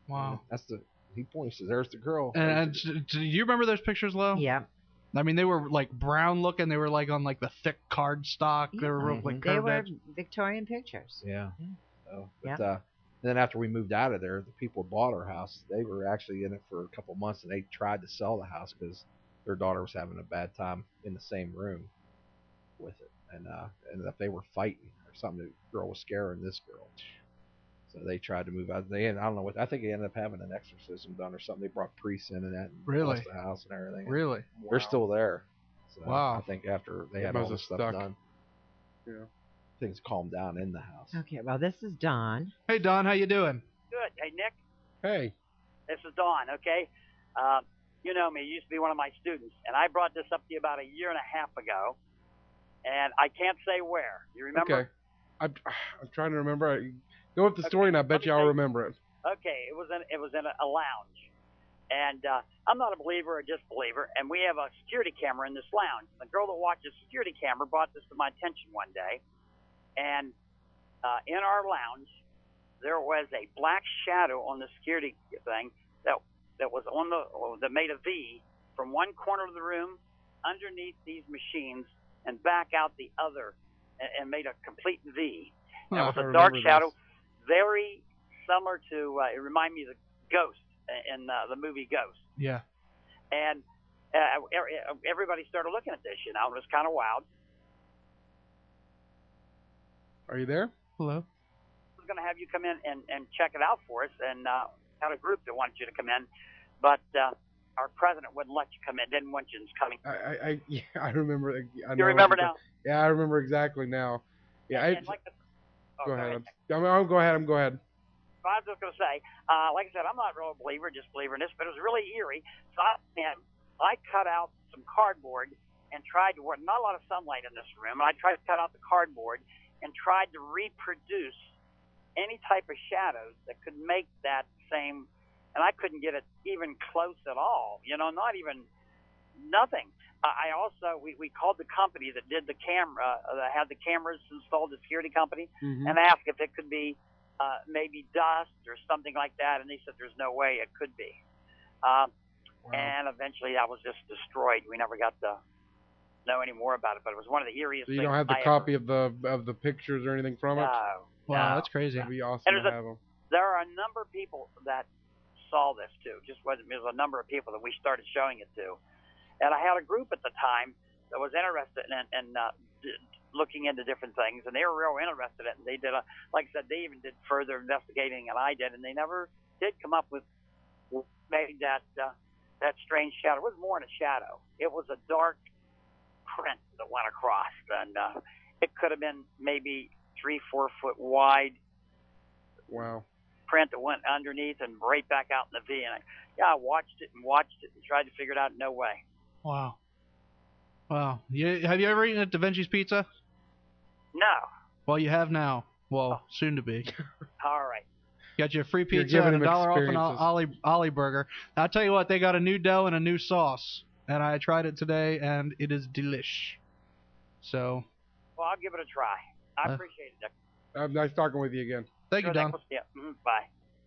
Wow. He points. There's the girl. And do you remember those pictures, Lo? Yeah. I mean, they were like brown looking. They were like on like the thick card stock. They were real, like They curved were edge. Victorian pictures. Yeah. So, but, Yeah. then after we moved out of there, the people who bought our house, they were actually in it for a couple months, and they tried to sell the house because their daughter was having a bad time in the same room with it, and if they were fighting or something, the girl was scaring this girl. So they tried to move out. I don't know what. I think they ended up having an exorcism done or something. They brought priests in and that, and Really? blessed the house and everything. Really? They're still there. So Wow. I think after they It had must all have this stuff stuck. done, Yeah. things calmed down in the house. Okay, well, this is Don. Hey, Don, how you doing? Good. Hey, Nick, Hey. this is Dawn, okay? You know me. You used to be one of my students, and I brought this up to you about a year and a half ago, and I can't say where. You remember? Okay. I'm trying to remember. Go with the story, and I bet you I'll remember it. Okay, it was in a lounge, and I'm not a believer or disbeliever, and we have a security camera in this lounge. The girl that watches security camera brought this to my attention one day, and in our lounge there was a black shadow on the security thing that was that made a V from one corner of the room underneath these machines and back out the other, and made a complete V. And it was a dark shadow. Very similar to, it reminded me of the Ghost in the movie Ghost. Yeah. And everybody started looking at this, you know. It was kind of wild. Are you there? Hello. I was going to have you come in and check it out for us, and had a group that wanted you to come in, but our president wouldn't let you come in, didn't want you coming. I remember. I You remember now? Yeah, I remember exactly now. Yeah. And like go ahead. I'll go ahead. Go ahead. I was just going to say, like I said, I'm not really a believer, just believer in this, but it was really eerie. So I cut out some cardboard and tried to work. Not a lot of sunlight in this room. I tried to cut out the cardboard and tried to reproduce any type of shadows that could make that same, and I couldn't get it even close at all. You know, not even nothing. I also we called the company that did the camera, that had the cameras installed, the security company, and asked if it could be maybe dust or something like that, and they said there's no way it could be. Wow. And eventually that was just destroyed. We never got to know any more about it, but it was one of the eeriest So you things don't have the I copy of the pictures or anything from it? Wow, that's crazy. That'd be awesome And to have them. there are a number of people that saw this too. Just wasn't, there was a number of people that we started showing it to. And I had a group at the time that was interested in looking into different things, and they were real interested in it. And they did, like I said, they even did further investigating than I did, and they never did come up with maybe that strange shadow. It was more than a shadow. It was a dark print that went across, and it could have been maybe 3-4 foot wide. Wow. Print that went underneath and right back out in the V. And I watched it and tried to figure it out. No way. Wow. Wow. Have you ever eaten at Da Vinci's Pizza? No. Well, you have now. Well, soon to be. All right. Got you a free pizza and $1 off an Ollie Burger. I'll tell you what, they got a new dough and a new sauce. And I tried it today, and it is delish. So. Well, I'll give it a try. I appreciate it, Dick. Nice talking with you again. Thank you, Don. Yeah. Bye.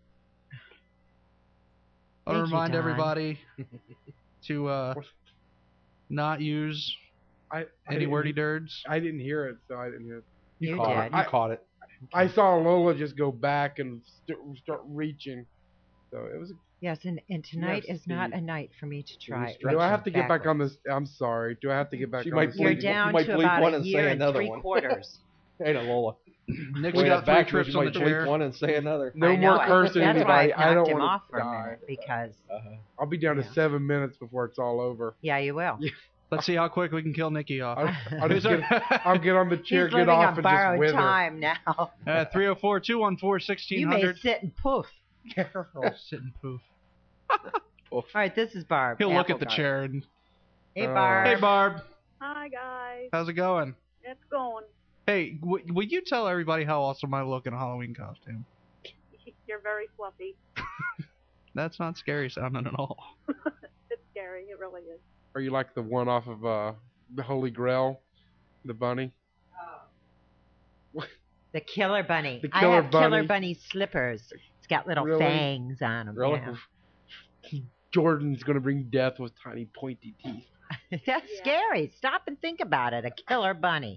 I want to remind everybody to not use any wordy dirds. I didn't hear it, so I didn't hear it. You caught it. I saw Lola just go back and start reaching. So it was. Yes, and tonight is not a night for me to try. Do I have to get back on this? I'm sorry. Do I have to get back on this? You're down to about a year and 3/4. Hey, Lola. Nick's got 3 trips on the chair. One and say another. No more cursing anybody. I don't want to die. Because I'll be down to 7 minutes before it's all over. Yeah, you will. Let's see how quick we can kill Nikki off. I'll get on the chair, He's get off, on and just borrowed wither. time now. 304-214-1600. You may sit and poof. Sit and poof. All right, this is Barb. He'll look at the chair and. Hey, Barb. Hey, Barb. Hi, guys. How's it going? It's going. Hey, will you tell everybody how awesome I look in a Halloween costume? You're very fluffy. That's not scary sounding at all. It's scary. It really is. Are you like the one off of the Holy Grail, the bunny? The Killer Bunny. The Killer I have Bunny. Killer Bunny slippers. It's got little Really? fangs on them. Really? Yeah. Jordan's gonna bring death with tiny pointy teeth. That's scary. Stop and think about it. A killer bunny.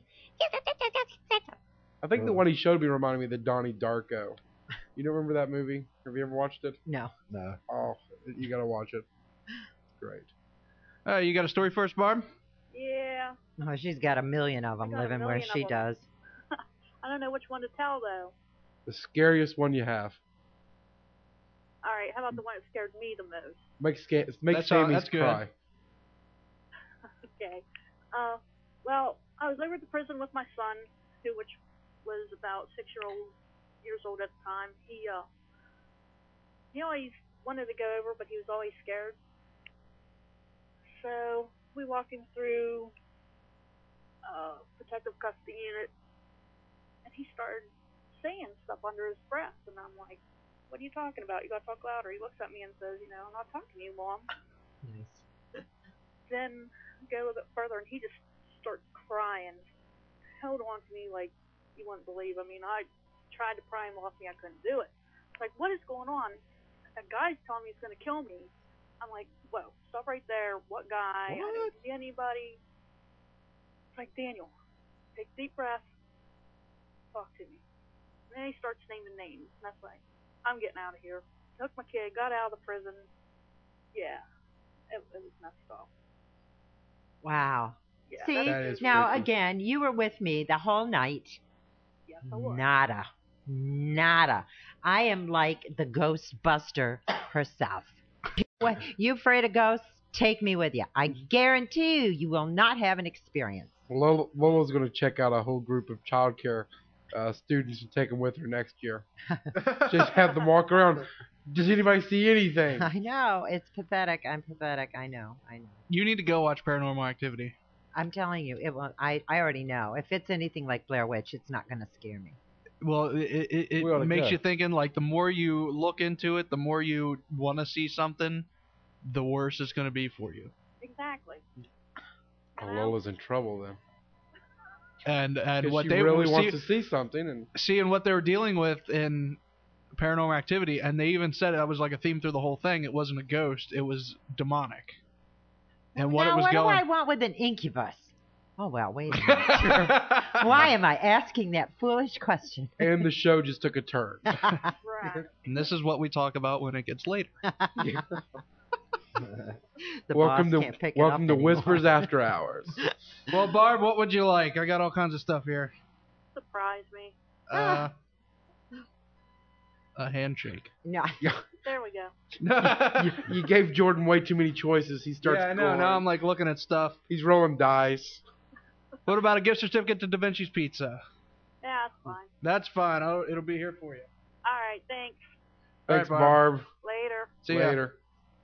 I think the one he showed me reminded me of the Donnie Darko. You don't remember that movie? Have you ever watched it? No. No. Oh, you gotta watch it. Great. You got a story for us, Barb? Yeah. Oh, she's got a million of them got a living where million she of 'em. does. I don't know which one to tell though. The scariest one you have. All right, how about the one that scared me the most? Make Sammy's that's good. cry. Okay. Well, I was over at the prison with my son, which was about 6 years old at the time. He always wanted to go over, but he was always scared. So we walked him through protective custody unit, and he started saying stuff under his breath, and I'm like, "What are you talking about? You gotta talk louder." He looks at me and says, "I'm not talking to you, Mom." Nice. Then go a little bit further, and he just started crying, held on to me like you wouldn't believe. I mean, I tried to pry him off me. I couldn't do it. Like, what is going on? That guy's telling me he's going to kill me. I'm like, whoa, stop right there. What guy? I didn't see anybody. It's like, Daniel, take a deep breath. Talk to me. And then he starts naming names. And that's like, I'm getting out of here. Took my kid, got out of the prison. Yeah, it was messed up. Wow. Yeah, See, that is now freaky. again, you were with me the whole night. Yes, I was. Nada. I am like the Ghostbuster herself. What, you afraid of ghosts? Take me with you. I guarantee you will not have an experience. Lola's going to check out a whole group of child care students and take them with her next year. Just have them walk around. Does anybody see anything? I know. It's pathetic. I'm pathetic. I know. You need to go watch Paranormal Activity. I'm telling you, it won't. I already know. If it's anything like Blair Witch, it's not going to scare me. Well, it We oughta makes go. you thinking, like, the more you look into it, the more you want to see something, the worse it's going to be for you. Exactly. Oh, Lola's in trouble then. And 'Cause what she they really were wants to see something, and seeing what they were dealing with in Paranormal Activity, and they even said that was like a theme through the whole thing. It wasn't a ghost; it was demonic. And what now, it was what going. do I want with an incubus? Oh well, wait a minute. Why am I asking that foolish question? and the show just took a turn. Right. And this is what we talk about when it gets later. The welcome boss to can't pick it welcome up to anymore. Whispers After Hours. Well, Barb, what would you like? I got all kinds of stuff here. Surprise me. A handshake. No. There we go. you gave Jordan way too many choices. He starts. Yeah, I know. scoring. Now I'm like looking at stuff. He's rolling dice. What about a gift certificate to Da Vinci's Pizza? Yeah, that's fine. That's fine. It'll be here for you. All right, thanks. Thanks, All right, Barb. Barb. Later. See ya. Later.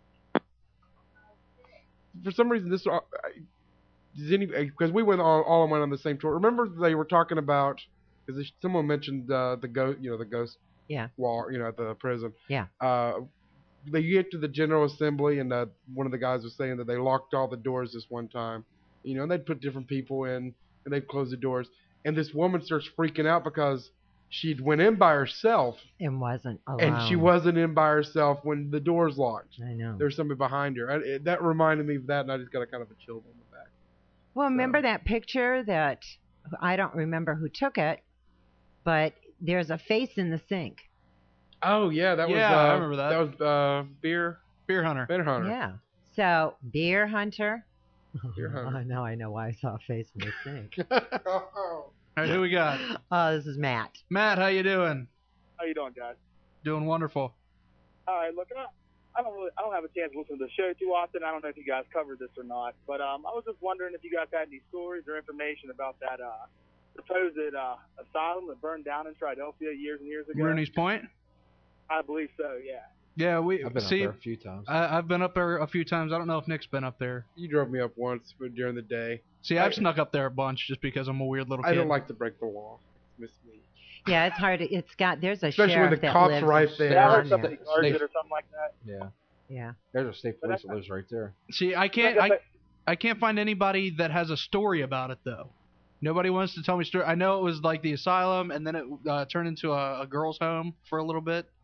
For some reason, this does any because we went all went on the same tour. Remember they were talking about because someone mentioned the ghost, the ghost Yeah. wall, at the prison. Yeah. They get to the General Assembly, and one of the guys was saying that they locked all the doors this one time, and they'd put different people in, and they'd close the doors, and this woman starts freaking out because she'd went in by herself. And wasn't alone. And she wasn't in by herself when the door's locked. I know. There's somebody behind her. That reminded me of that, and I just got a kind of a chill on the back. Well, remember that picture that I don't remember who took it, but there's a face in the sink. Oh yeah, that was. I remember that. That was Beer Hunter. Bear Hunter. Yeah. So, Beer Hunter. Beer Hunter. Now I know why I saw a face in the sink. All right, who we got? Oh, this is Matt. Matt, how you doing? How you doing, guys? Doing wonderful. All right, look, I don't have a chance to listen to the show too often. I don't know if you guys covered this or not, but I was just wondering if you guys had any stories or information about that supposed asylum that burned down in Philadelphia years and years ago. Rooney's Point? I believe so. Yeah. Yeah, I've been up there a few times. I've been up there a few times. I don't know if Nick's been up there. You drove me up once during the day. See, I've snuck up there a bunch just because I'm a weird little kid. I don't like to break the law. Miss me. Yeah, it's hard. There's a Especially sheriff when the that cops lives right there. Yeah, I on heard something there. guards it or something like that. Yeah. Yeah. There's a state police that lives right there. See, I can't find anybody that has a story about it though. Nobody wants to tell me story. I know it was like the asylum, and then it turned into a girls' home for a little bit.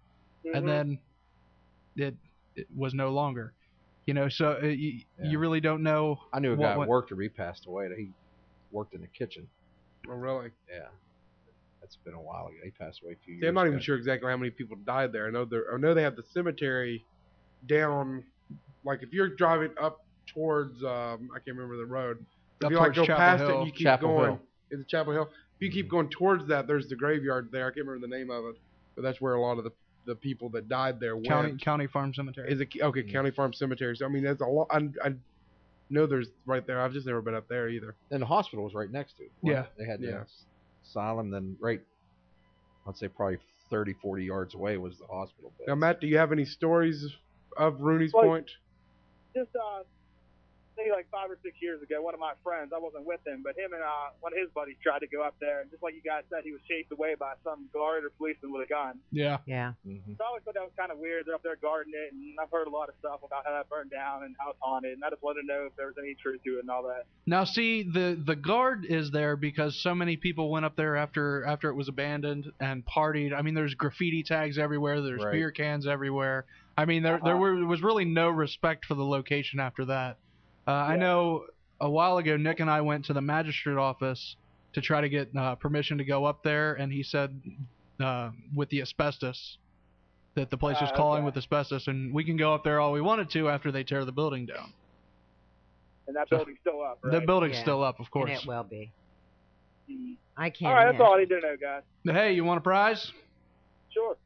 and then it was no longer. So you really don't know. I knew a guy at work, he passed away. He worked in the kitchen. Oh, really? Yeah. That's been a while ago. He passed away a few years See, I'm not ago. even sure exactly how many people died there. I know they have the cemetery down, like if you're driving up towards I can't remember the road. If you go past it, and you keep going. It's Chapel Hill. If you keep going towards that, there's the graveyard there. I can't remember the name of it, but that's where a lot of the people that died there went. County Farm Cemetery. Is it okay? County Farm Cemetery. So I mean, that's a lot. I know there's right there. I've just never been up there either. And the hospital was right next to it. Yeah. They had the asylum, then I'd say probably 30, 40 yards away was the hospital bed. Now, Matt, do you have any stories of Rooney's Point? Just maybe like 5 or 6 years ago, one of my friends, I wasn't with him, but him and one of his buddies tried to go up there, and just like you guys said, he was chased away by some guard or policeman with a gun. Yeah. Yeah. So I always thought that was kind of weird. They're up there guarding it, and I've heard a lot of stuff about how that burned down and how it's haunted, and I just wanted to know if there was any truth to it and all that. Now, see, the guard is there because so many people went up there after it was abandoned and partied. I mean, there's graffiti tags everywhere. There's beer cans everywhere. I mean, there was really no respect for the location after that. I know a while ago, Nick and I went to the magistrate office to try to get permission to go up there, and he said with the asbestos that the place was calling with asbestos, and we can go up there all we wanted to after they tear the building down. And that building's still up, right? The building's still up, of course. And it will be. I can't. All right, that's all I need to know, guys. Hey, you want a prize? Sure.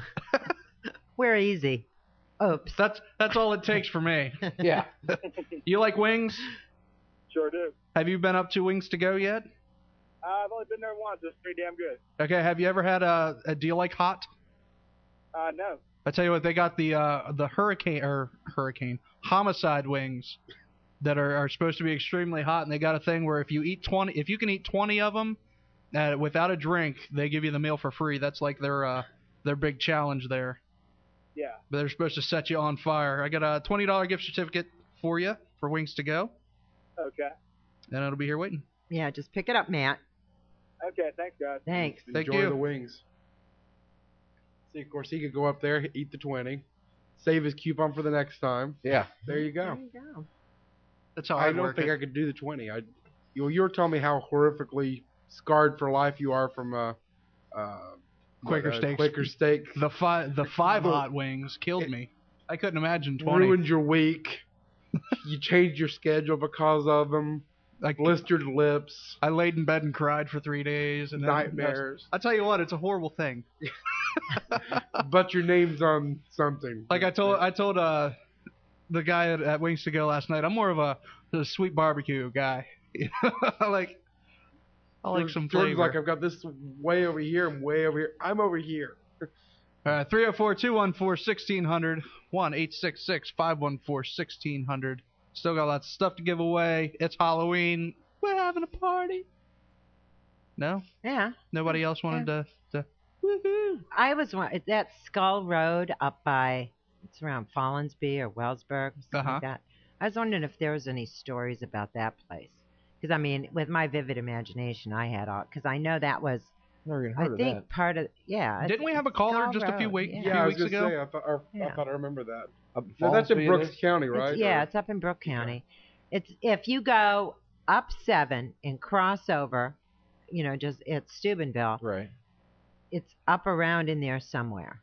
We're easy. Oops. That's all it takes for me. Yeah. You like wings? Sure do. Have you been up to Wings to Go yet? I've only been there once. It's pretty damn good. Okay. Have you ever had a do you like hot? No. I tell you what, they got the hurricane homicide wings that are supposed to be extremely hot, and they got a thing where if you can eat 20 of them without a drink, they give you the meal for free. That's like their big challenge there. Yeah. But they're supposed to set you on fire. I got a $20 gift certificate for you for Wings to Go. Okay. And it'll be here waiting. Yeah, just pick it up, Matt. Okay, thanks, guys. Thanks. Enjoy the wings. See, of course, he could go up there, eat the 20, save his coupon for the next time. Yeah. There you go. There you go. That's how I don't think I could do the 20. You were telling me how horrifically scarred for life you are from Quaker Steaks. Quaker Steak. The five hot wings killed me. I couldn't imagine 20. Ruined your week. You changed your schedule because of them. Like blistered lips. I laid in bed and cried for 3 days. And nightmares. I tell you what, it's a horrible thing. But your name's on something. Like I told the guy at Wings to Go last night, I'm more of a sweet barbecue guy. I like some flavor. Like I've got this way over here and way over here. I'm over here. 304-214-1600, 1-866-514-1600. Still got lots of stuff to give away. It's Halloween. We're having a party. No? Yeah. Nobody else wanted to Woohoo! I was that Skull Road up by, it's around Follinsby or Wellsburg, something like that. I was wondering if there was any stories about that place. Because, I mean, with my vivid imagination, I had all, because I know that was, I think part of, Didn't we have a caller just a few weeks ago? I was going to say, I thought I remember that. No, that's in Brooks County, right? It's up in Brooke County. It's if you go up 7 and cross over, it's Steubenville. Right. It's up around in there somewhere.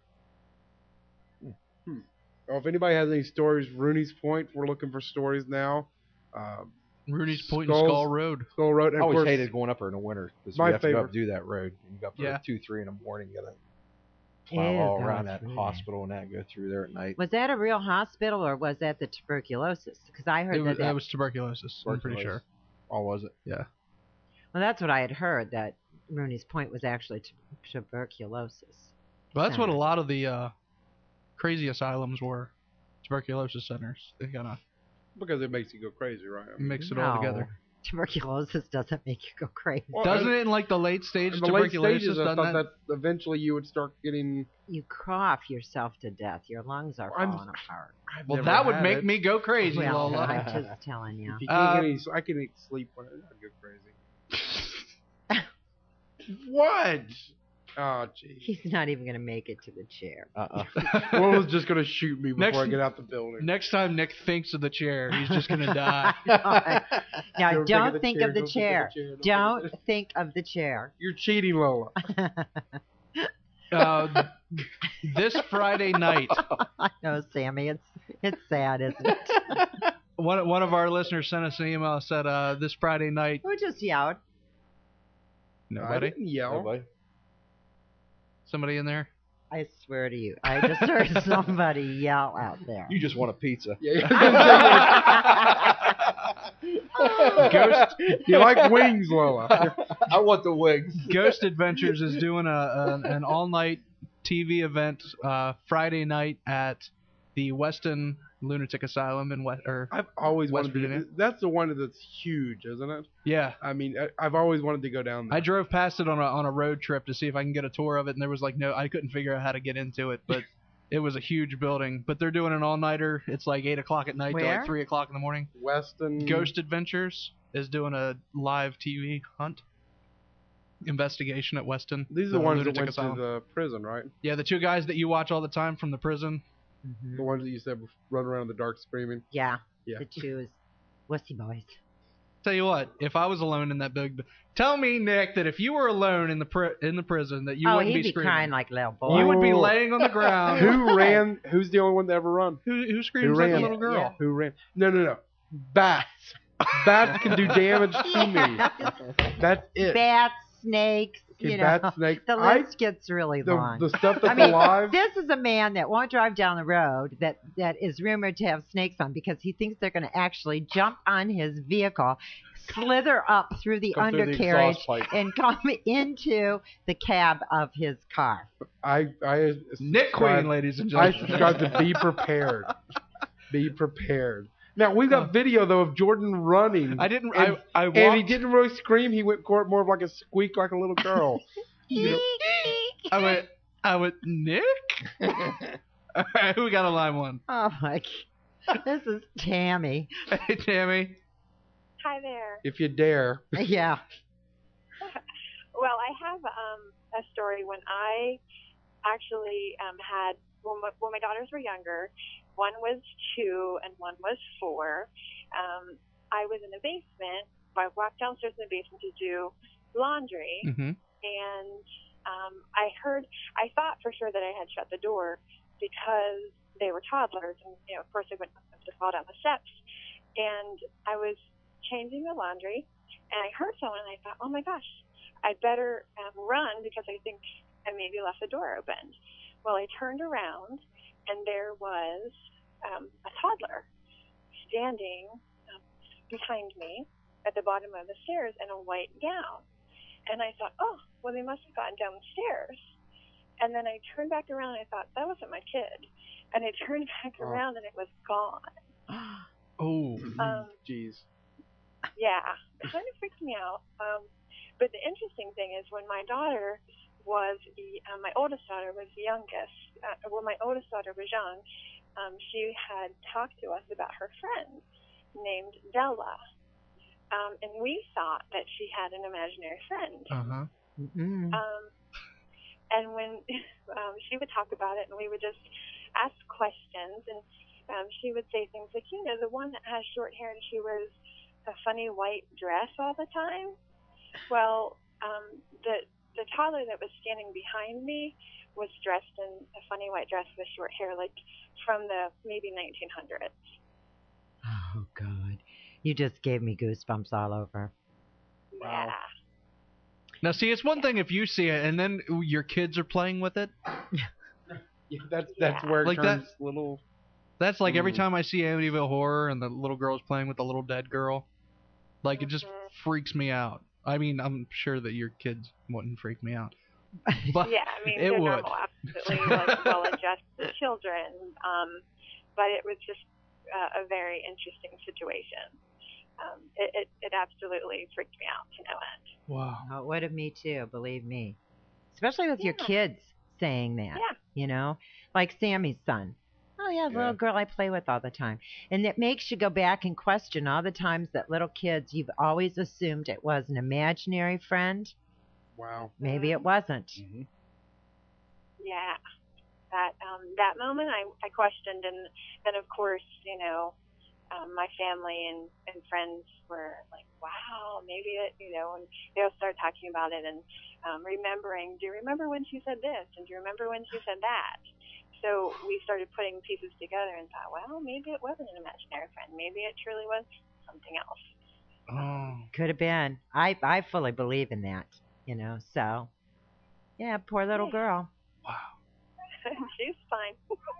Well, if anybody has any stories, Rooney's Point, we're looking for stories now. Rooney's Point and Skull Road. Skull Road. And I always hated going up there in the winter because you have to go up do that road. You go up there at 2-3 in the morning, you gotta plow all around that hospital and that, go through there at night. Was that a real hospital or was that the tuberculosis? Because I heard that was tuberculosis. I'm pretty sure. Oh, was it? Yeah. Well, that's what I had heard, that Rooney's Point was actually tuberculosis. Well, that's what a lot of the crazy asylums were. Tuberculosis centers. They kind of because it makes you go crazy, right? I mean, mix it all together. Tuberculosis doesn't make you go crazy. Well, doesn't it in like the late stages? Tuberculosis, I thought that eventually you would start getting. You cough yourself to death. Your lungs are falling apart. Well, that would make me go crazy, well, Lola. I'm just telling you. If you can't get any, I can sleep when I go crazy. What? Oh, jeez. He's not even going to make it to the chair. Will was just going to shoot me before I get out the building. Next time Nick thinks of the chair, he's just going to die. Now, don't think of the chair. Don't think of the chair. You're cheating, Lola. This Friday night. I know, Sammy. It's sad, isn't it? One of our listeners sent us an email and said this Friday night. Who just yelled? Nobody? I didn't yell. Nobody. Somebody in there? I swear to you, I just heard somebody yell out there. You just want a pizza. Ghost. You like wings, Lola? I want the wings. Ghost Adventures is doing an all-night TV event Friday night at the Weston Lunatic Asylum in I've always West wanted to. Virginia. That's the one that's huge, isn't it? Yeah. I mean, I've always wanted to go down there. I drove past it on a road trip to see if I can get a tour of it, and there was I couldn't figure out how to get into it, but it was a huge building. But they're doing an all-nighter. It's like 8 o'clock at night to like 3 o'clock in the morning. Weston. Ghost Adventures is doing a live TV hunt. Investigation at Weston. These are the ones that Lunatic went Asylum. to the prison, right? Yeah, the two guys that you watch all the time from the prison. Mm-hmm. The ones that you said run around in the dark screaming. Yeah. Yeah. The two wussy boys. Tell you what, if I was alone in that big, tell me, Nick, that if you were alone in the prison, that you wouldn't he'd be screaming. crying like a little boy. You would be laying on the ground. Who ran? Who's the only one that ever run? Who screams like a little girl? Yeah. Who ran? No. Bats. Bats can do damage to me. That's it. Bats, snakes. Okay, You know, bats, snakes. the list gets really long. The stuff that's I mean, alive. this is a man that won't drive down the road that is rumored to have snakes on because he thinks they're going to actually jump on his vehicle, slither up through the Come through the undercarriage, exhaust pipe. and come into the cab of his car. I Nick Queen, ladies and I gentlemen. subscribe to be prepared. Be prepared. Now we've got video though of Jordan running. I didn't. And, I and he walked. didn't really scream. He went more of like a squeak, like a little girl. You know, I went. Nick. All right, who we got on line one? Oh my God. This is Tammy. Hey, Tammy. Hi there. if you dare. Yeah. Well, I have a story when I actually had when my daughters were younger. One was 2 and one was 4. I was in the basement. I walked downstairs in the basement to do laundry, Mm-hmm. and I thought for sure that I had shut the door because they were toddlers, and of course I wouldn't want them to fall down the steps. And I was changing the laundry, and I heard someone, and I thought, oh my gosh, I better run because I think I maybe left the door open. Well, I turned around, and there was a toddler standing behind me at the bottom of the stairs in a white gown. And I thought, oh, well, they must have gotten downstairs. And then I turned back around, and I thought, that wasn't my kid. And I turned back around, and it was gone. Oh, jeez. Yeah, it kind of freaked me out. But the interesting thing is when my daughter was my oldest daughter was the youngest. When my oldest daughter was young, she had talked to us about her friend named Della. And we thought that she had an imaginary friend. Uh-huh. Mm-hmm. And when she would talk about it, and we would just ask questions, and she would say things like, the one that has short hair and she wears a funny white dress all the time. Well, the toddler that was standing behind me was dressed in a funny white dress with short hair, like from the maybe 1900s. Oh, God. You just gave me goosebumps all over. Yeah. Now, see, it's one thing if you see it and then your kids are playing with it. Yeah, that's where it Like turns that- little. That's like every time I see Amityville Horror and the little girl's playing with the little dead girl, like it just freaks me out. I mean, I'm sure that your kids wouldn't freak me out. But yeah, I mean, it they're would. normal, absolutely like well-adjusted children. But it was just a very interesting situation. It absolutely freaked me out to no end. Wow. Oh, it would have me too, believe me. Especially with your kids saying that. Yeah. Like Sammy's son. Oh, yeah, the little girl I play with all the time. And it makes you go back and question all the times that little kids, you've always assumed it was an imaginary friend. Wow. Maybe it wasn't. Mm-hmm. Yeah. That moment I questioned, and then of course, my family and friends were like, wow, maybe it, and they'll start talking about it and remembering, do you remember when she said this? And do you remember when she said that? So we started putting pieces together and thought, well, maybe it wasn't an imaginary friend. Maybe it truly was something else. Could have been. I fully believe in that, so. Yeah, poor little girl. She's fine.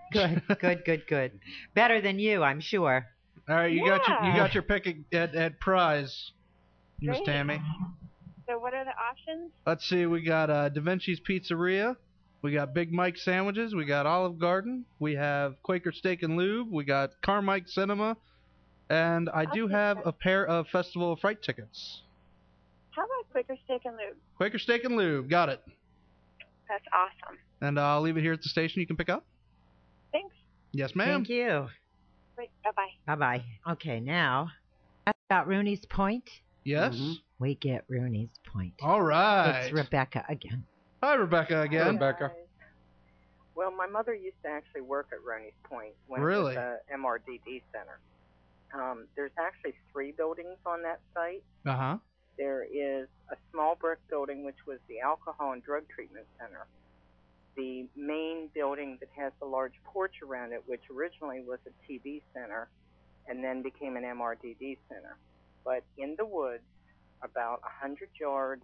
Good. Better than you, I'm sure. All right, you got your pick at prize, Miss Great. Tammy. So what are the options? Let's see, we got Da Vinci's Pizzeria, we got Big Mike Sandwiches, we got Olive Garden, we have Quaker Steak and Lube, we got Carmike Cinema, and I do have a pair of Festival of Fright tickets. How about Quaker Steak and Lube? Quaker Steak and Lube, got it. That's awesome. And I'll leave it here at the station. You can pick up. Thanks. Yes, ma'am. Thank you. Great. Bye-bye. Bye-bye. Okay, now, that's about Rooney's Point. Yes. We get Rooney's Point. All right. It's Rebecca again. Hi, Rebecca again. Hi, Rebecca. Well, my mother used to actually work at Roney's Point when Really? it was the MRDD Center. There's actually 3 buildings on that site. Uh-huh. There is a small brick building, which was the Alcohol and Drug Treatment Center. The main building that has the large porch around it, which originally was a TB center and then became an MRDD center. But in the woods, about 100 yards,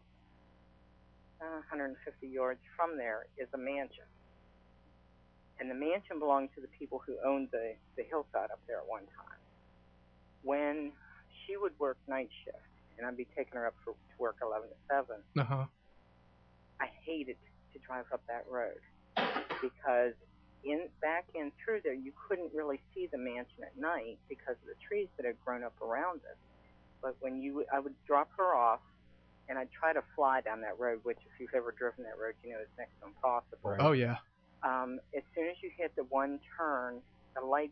150 yards from there is a mansion. And the mansion belonged to the people who owned the hillside up there at one time. When she would work night shift, and I'd be taking her up to work 11 to 7, Uh-huh. I hated to drive up that road because back in through there, you couldn't really see the mansion at night because of the trees that had grown up around it. But I would drop her off, and I'd try to fly down that road, which if you've ever driven that road, you know is next to impossible. Oh, yeah. As soon as you hit the one turn, the lights,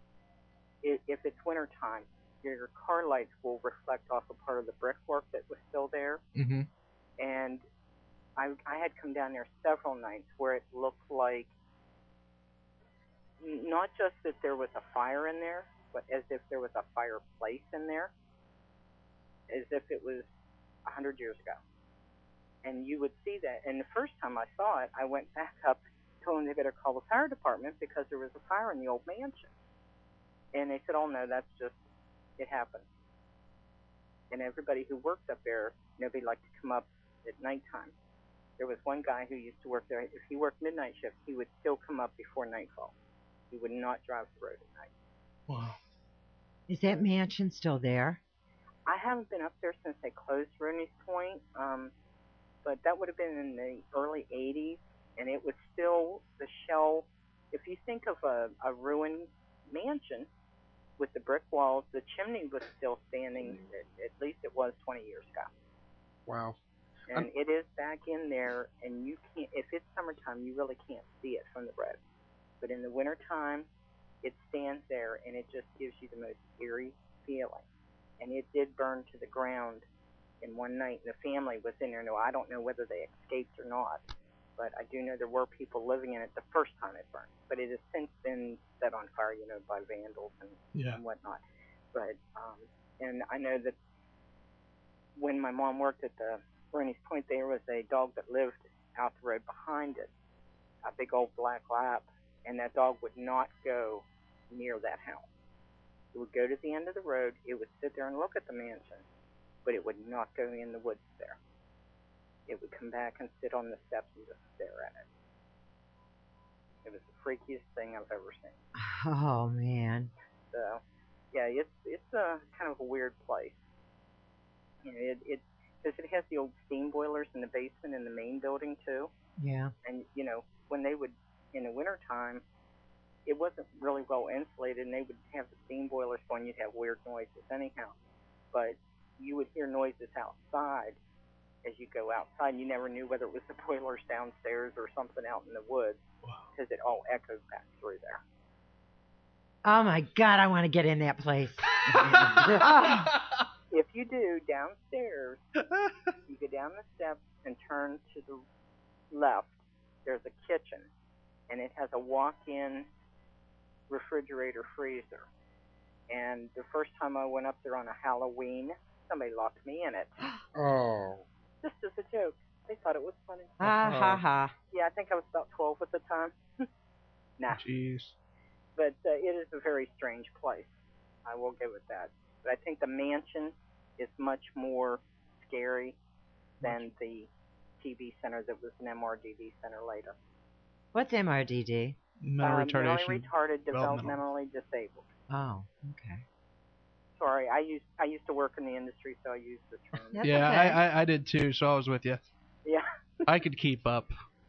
if it's winter time, your car lights will reflect off a part of the brickwork that was still there. Mm-hmm. And I had come down there several nights where it looked like not just that there was a fire in there, but as if there was a fireplace in there, as if it was 100 years ago. And you would see that. And the first time I saw it, I went back up, told them they better call the fire department because there was a fire in the old mansion. And they said, oh, no, that's just, it happened. And everybody who worked up there, nobody liked to come up at nighttime. There was one guy who used to work there. If he worked midnight shift, he would still come up before nightfall. He would not drive the road at night. Wow. Is that mansion still there? I haven't been up there since they closed Rooney's Point, but that would have been in the early 80s, and it was still the shell. If you think of a ruined mansion with the brick walls, the chimney was still standing, at least it was 20 years ago. Wow. And it is back in there, and you can't, if it's summertime, you really can't see it from the road. But in the wintertime, it stands there, and it just gives you the most eerie feeling. And it did burn to the ground in one night, and the family was in there. No, I don't know whether they escaped or not, but I do know there were people living in it the first time it burned. But it has since been set on fire, by vandals and whatnot. But and I know that when my mom worked at the Rooney's Point, there was a dog that lived out the road behind it, a big old black lab, and that dog would not go near that house. It would go to the end of the road, it would sit there and look at the mansion, but it would not go in the woods there. It would come back and sit on the steps and just stare at it. It was the freakiest thing I've ever seen. Oh, man. So, yeah, it's a kind of a weird place. Because it has the old steam boilers in the basement in the main building, too. Yeah. And, when they would, in the wintertime, it wasn't really well insulated, and they would have the steam boilers going. You'd have weird noises anyhow. But you would hear noises outside as you go outside. You never knew whether it was the boilers downstairs or something out in the woods because it all echoed back through there. Oh, my God, I want to get in that place. If you do, downstairs, you go down the steps and turn to the left, there's a kitchen, and it has a walk-in refrigerator freezer. And the first time I went up there on a Halloween, somebody locked me in it. Oh. Just as a joke. They thought it was funny. Ha ha ha. Yeah, I think I was about 12 at the time. Nah. Jeez. But it is a very strange place. I will give it that. But I think the mansion is much more scary than the TV center that was an MRDD center later. What's MRDD? Mental retardation. Mentally retarded, developmentally disabled. Oh, okay. Sorry, I used to work in the industry, so I use the term. That's yeah, okay. I did too, so I was with you. Yeah. I could keep up.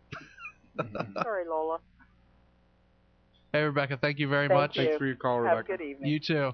Sorry, Lola. Hey, Rebecca, thank you very Thank much. you. Thanks for your call, Have Rebecca. a good evening. You too.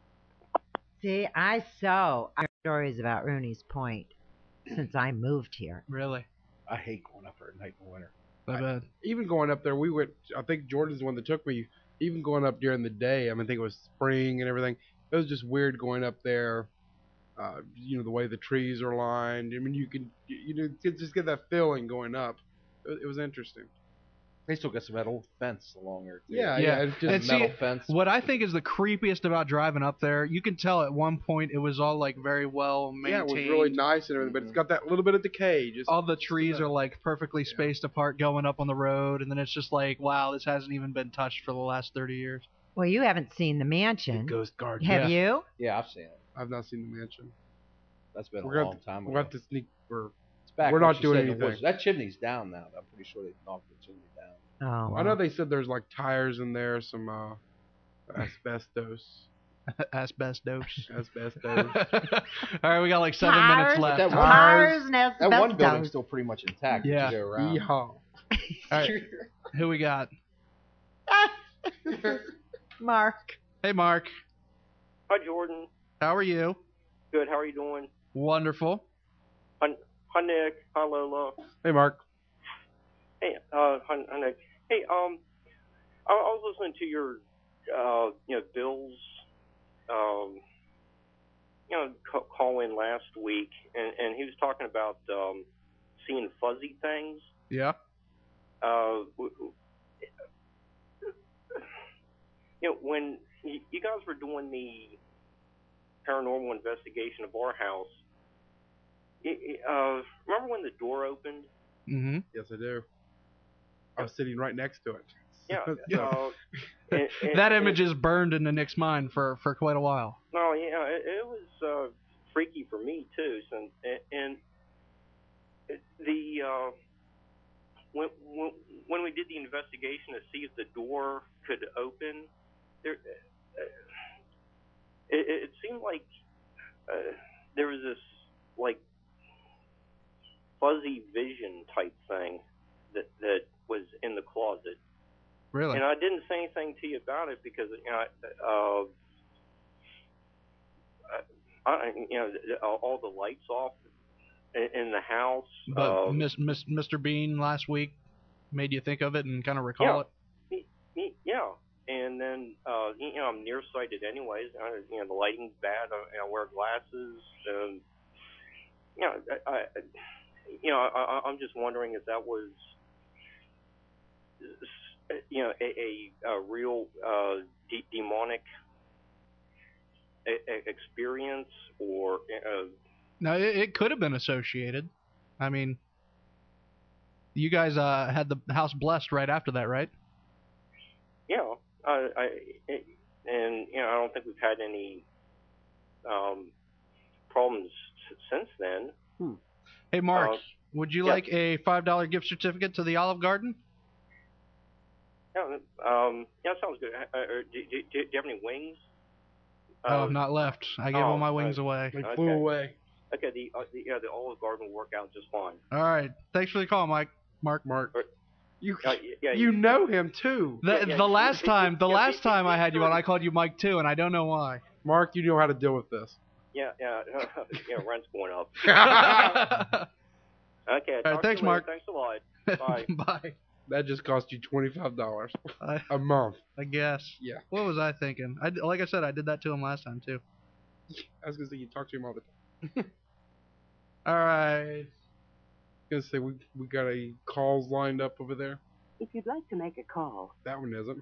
See, I heard stories about Rooney's Point since I moved here. Really? I hate going up there at night in the winter. I bet. Even going up there, we went. I think Jordan's the one that took me. Even going up during the day, I think it was spring and everything. It was just weird going up there. The way the trees are lined. I mean, you just get that feeling going up. It was interesting. They still got some that old fence along there, too. Yeah. It's just And metal see, fence. what I think is the creepiest about driving up there, you can tell at one point it was all like very well maintained. Yeah, it was really nice and everything, but it's got that little bit of decay. Just all the trees are like perfectly spaced apart going up on the road, and then it's just like, wow, this hasn't even been touched for the last 30 years. Well, you haven't seen the mansion. Ghost Garden. Have you? Yeah, I've seen it. I've not seen the mansion. That's been We're a gonna long time ago. We'll have to sneak. It's back we're when not she doing said it anything. was- that chimney's down now. I'm pretty sure they knocked the chimney down. Oh, wow. I know they said there's like tires in there, some asbestos. Asbestos. Asbestos. All right, we got like 7 minutes left. That one building's still pretty much intact. Yeah. If you go around. Yeehaw. All right, who we got? Mark. Hey, Mark. Hi, Jordan. How are you? Good. How are you doing? Wonderful. Hi, Nick. Hi, Lola. Hey, Mark. Hey, hi, Nick. Hey, I was listening to your, Bill's, call in last week, and he was talking about seeing fuzzy things. Yeah. When you guys were doing the paranormal investigation of our house, remember when the door opened? Mm-hmm. Yes, I do. I was sitting right next to it. Yeah. That image is burned into Nick's mind for quite a while. Oh yeah, it was freaky for me too. And the when we did the investigation to see if the door could open, it seemed like there was this like fuzzy vision type thing that was in the closet. Really? And I didn't say anything to you about it because all the lights off in the house. But Mr. Bean last week made you think of it and kind of recall it? Yeah. And then, I'm nearsighted anyways. The lighting's bad. I wear glasses. I'm just wondering if that was, a real demonic experience, or No, it could have been associated. I mean, you guys had the house blessed right after that, right? I don't think we've had any problems since then. Hey, Mark, would you like a $5 gift certificate to the Olive Garden? Yeah, sounds good. Do you have any wings? Oh, not left. I gave all my wings away. They flew away. Okay, the Olive Garden will work out just fine. All right. Thanks for the call, Mark. You know him too. The last time I had you on, I called you Mike too, and I don't know why. Mark, you know how to deal with this. Yeah, rent's going up. Okay, all right, thanks, Mark. Thanks a lot. Bye. Bye. That just cost you $25 a month. I guess. Yeah. What was I thinking? Like I said, I did that to him last time too. I was gonna say you talk to him all the time. All right. gonna say we got a calls lined up over there. If you'd like to make a call. That one isn't.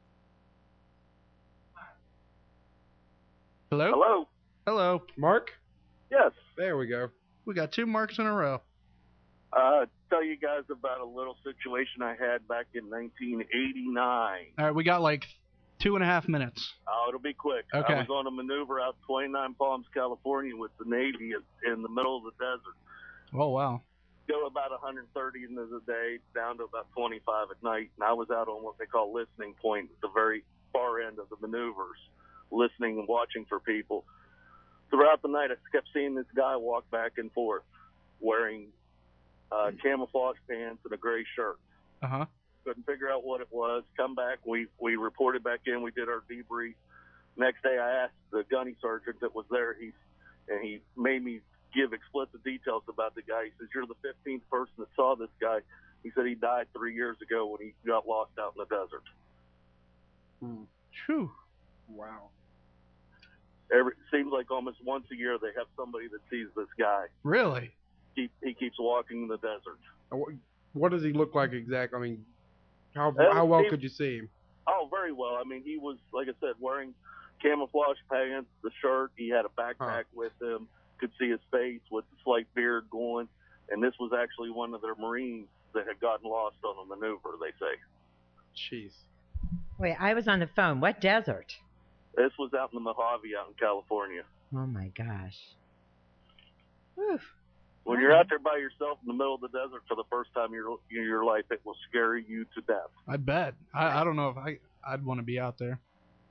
Hello? Hello? Hello. Mark? Yes. There we go. We got 2 Marks in a row. Tell you guys about a little situation I had back in 1989. All right, we got like 2.5 minutes. Oh, it'll be quick. Okay. I was on a maneuver out 29 Palms, California with the Navy in the middle of the desert. Oh, wow. Go about 130 in the day, down to about 25 at night, and I was out on what they call listening point at the very far end of the maneuvers, listening and watching for people. Throughout the night, I kept seeing this guy walk back and forth wearing camouflage pants and a gray shirt. Uh-huh. Couldn't figure out what it was. Come back. We reported back in. We did our debrief. Next day, I asked the gunny sergeant that was there. He made me give explicit details about the guy. He says, "You're the 15th person that saw this guy." He said he died 3 years ago when he got lost out in the desert. Phew. Wow. Seems like almost once a year they have somebody that sees this guy. Really? He keeps walking in the desert. What does he look like exactly? I mean, how well could you see him? Oh, very well. I mean, he was, like I said, wearing camouflage pants, the shirt. He had a backpack with him. Could see his face with the slight beard going. And this was actually one of their Marines that had gotten lost on a maneuver, they say. Jeez. Wait, I was on the phone. What desert? This was out in the Mojave out in California. Oh, my gosh. Whew. When you're out there by yourself in the middle of the desert for the first time in your life, it will scare you to death. I bet. I don't know if I'd want to be out there.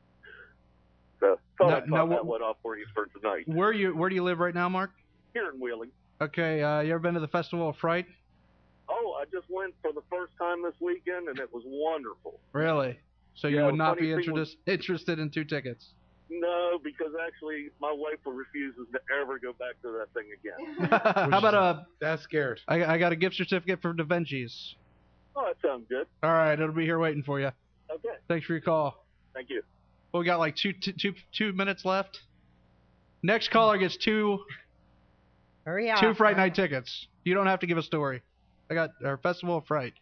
So thought I'd pop that one off for you for tonight. Where do you live right now, Mark? Here in Wheeling. Okay, you ever been to the Festival of Fright? Oh, I just went for the first time this weekend, and it was wonderful. Really? So you Yeah, would not funny be thing was- interested in 2 tickets? No, because actually my wife refuses to ever go back to that thing again. How about That's scared. I got a gift certificate for Da Vinci's. Oh, that sounds good. All right, it'll be here waiting for you. Okay. Thanks for your call. Thank you. Well, we got like two minutes left. Next caller gets 2 Hurry up. 2 Fright Night tickets. You don't have to give a story. I got our Festival of Fright.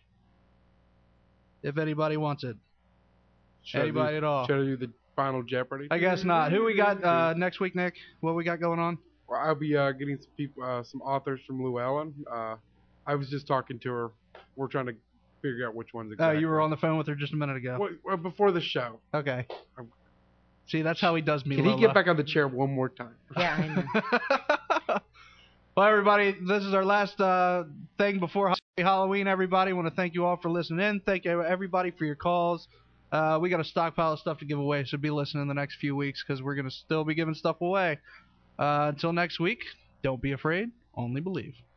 If anybody wants it. Anybody at all. Should I do the Final Jeopardy? I guess not. Who we got next week, Nick? What we got going on? Well, I'll be getting some people, some authors from Llewellyn. I was just talking to her. We're trying to figure out which ones exactly. Oh, you were on the phone with her just a minute ago. Well, before the show. Okay. See, that's how he does me, Can Lola. he get back on the chair one more time? Yeah, I know. Well, everybody, this is our last thing before Halloween, everybody. I want to thank you all for listening in. Thank you, everybody, for your calls. We got a stockpile of stuff to give away, so be listening the next few weeks because we're going to still be giving stuff away. Until next week, don't be afraid, only believe.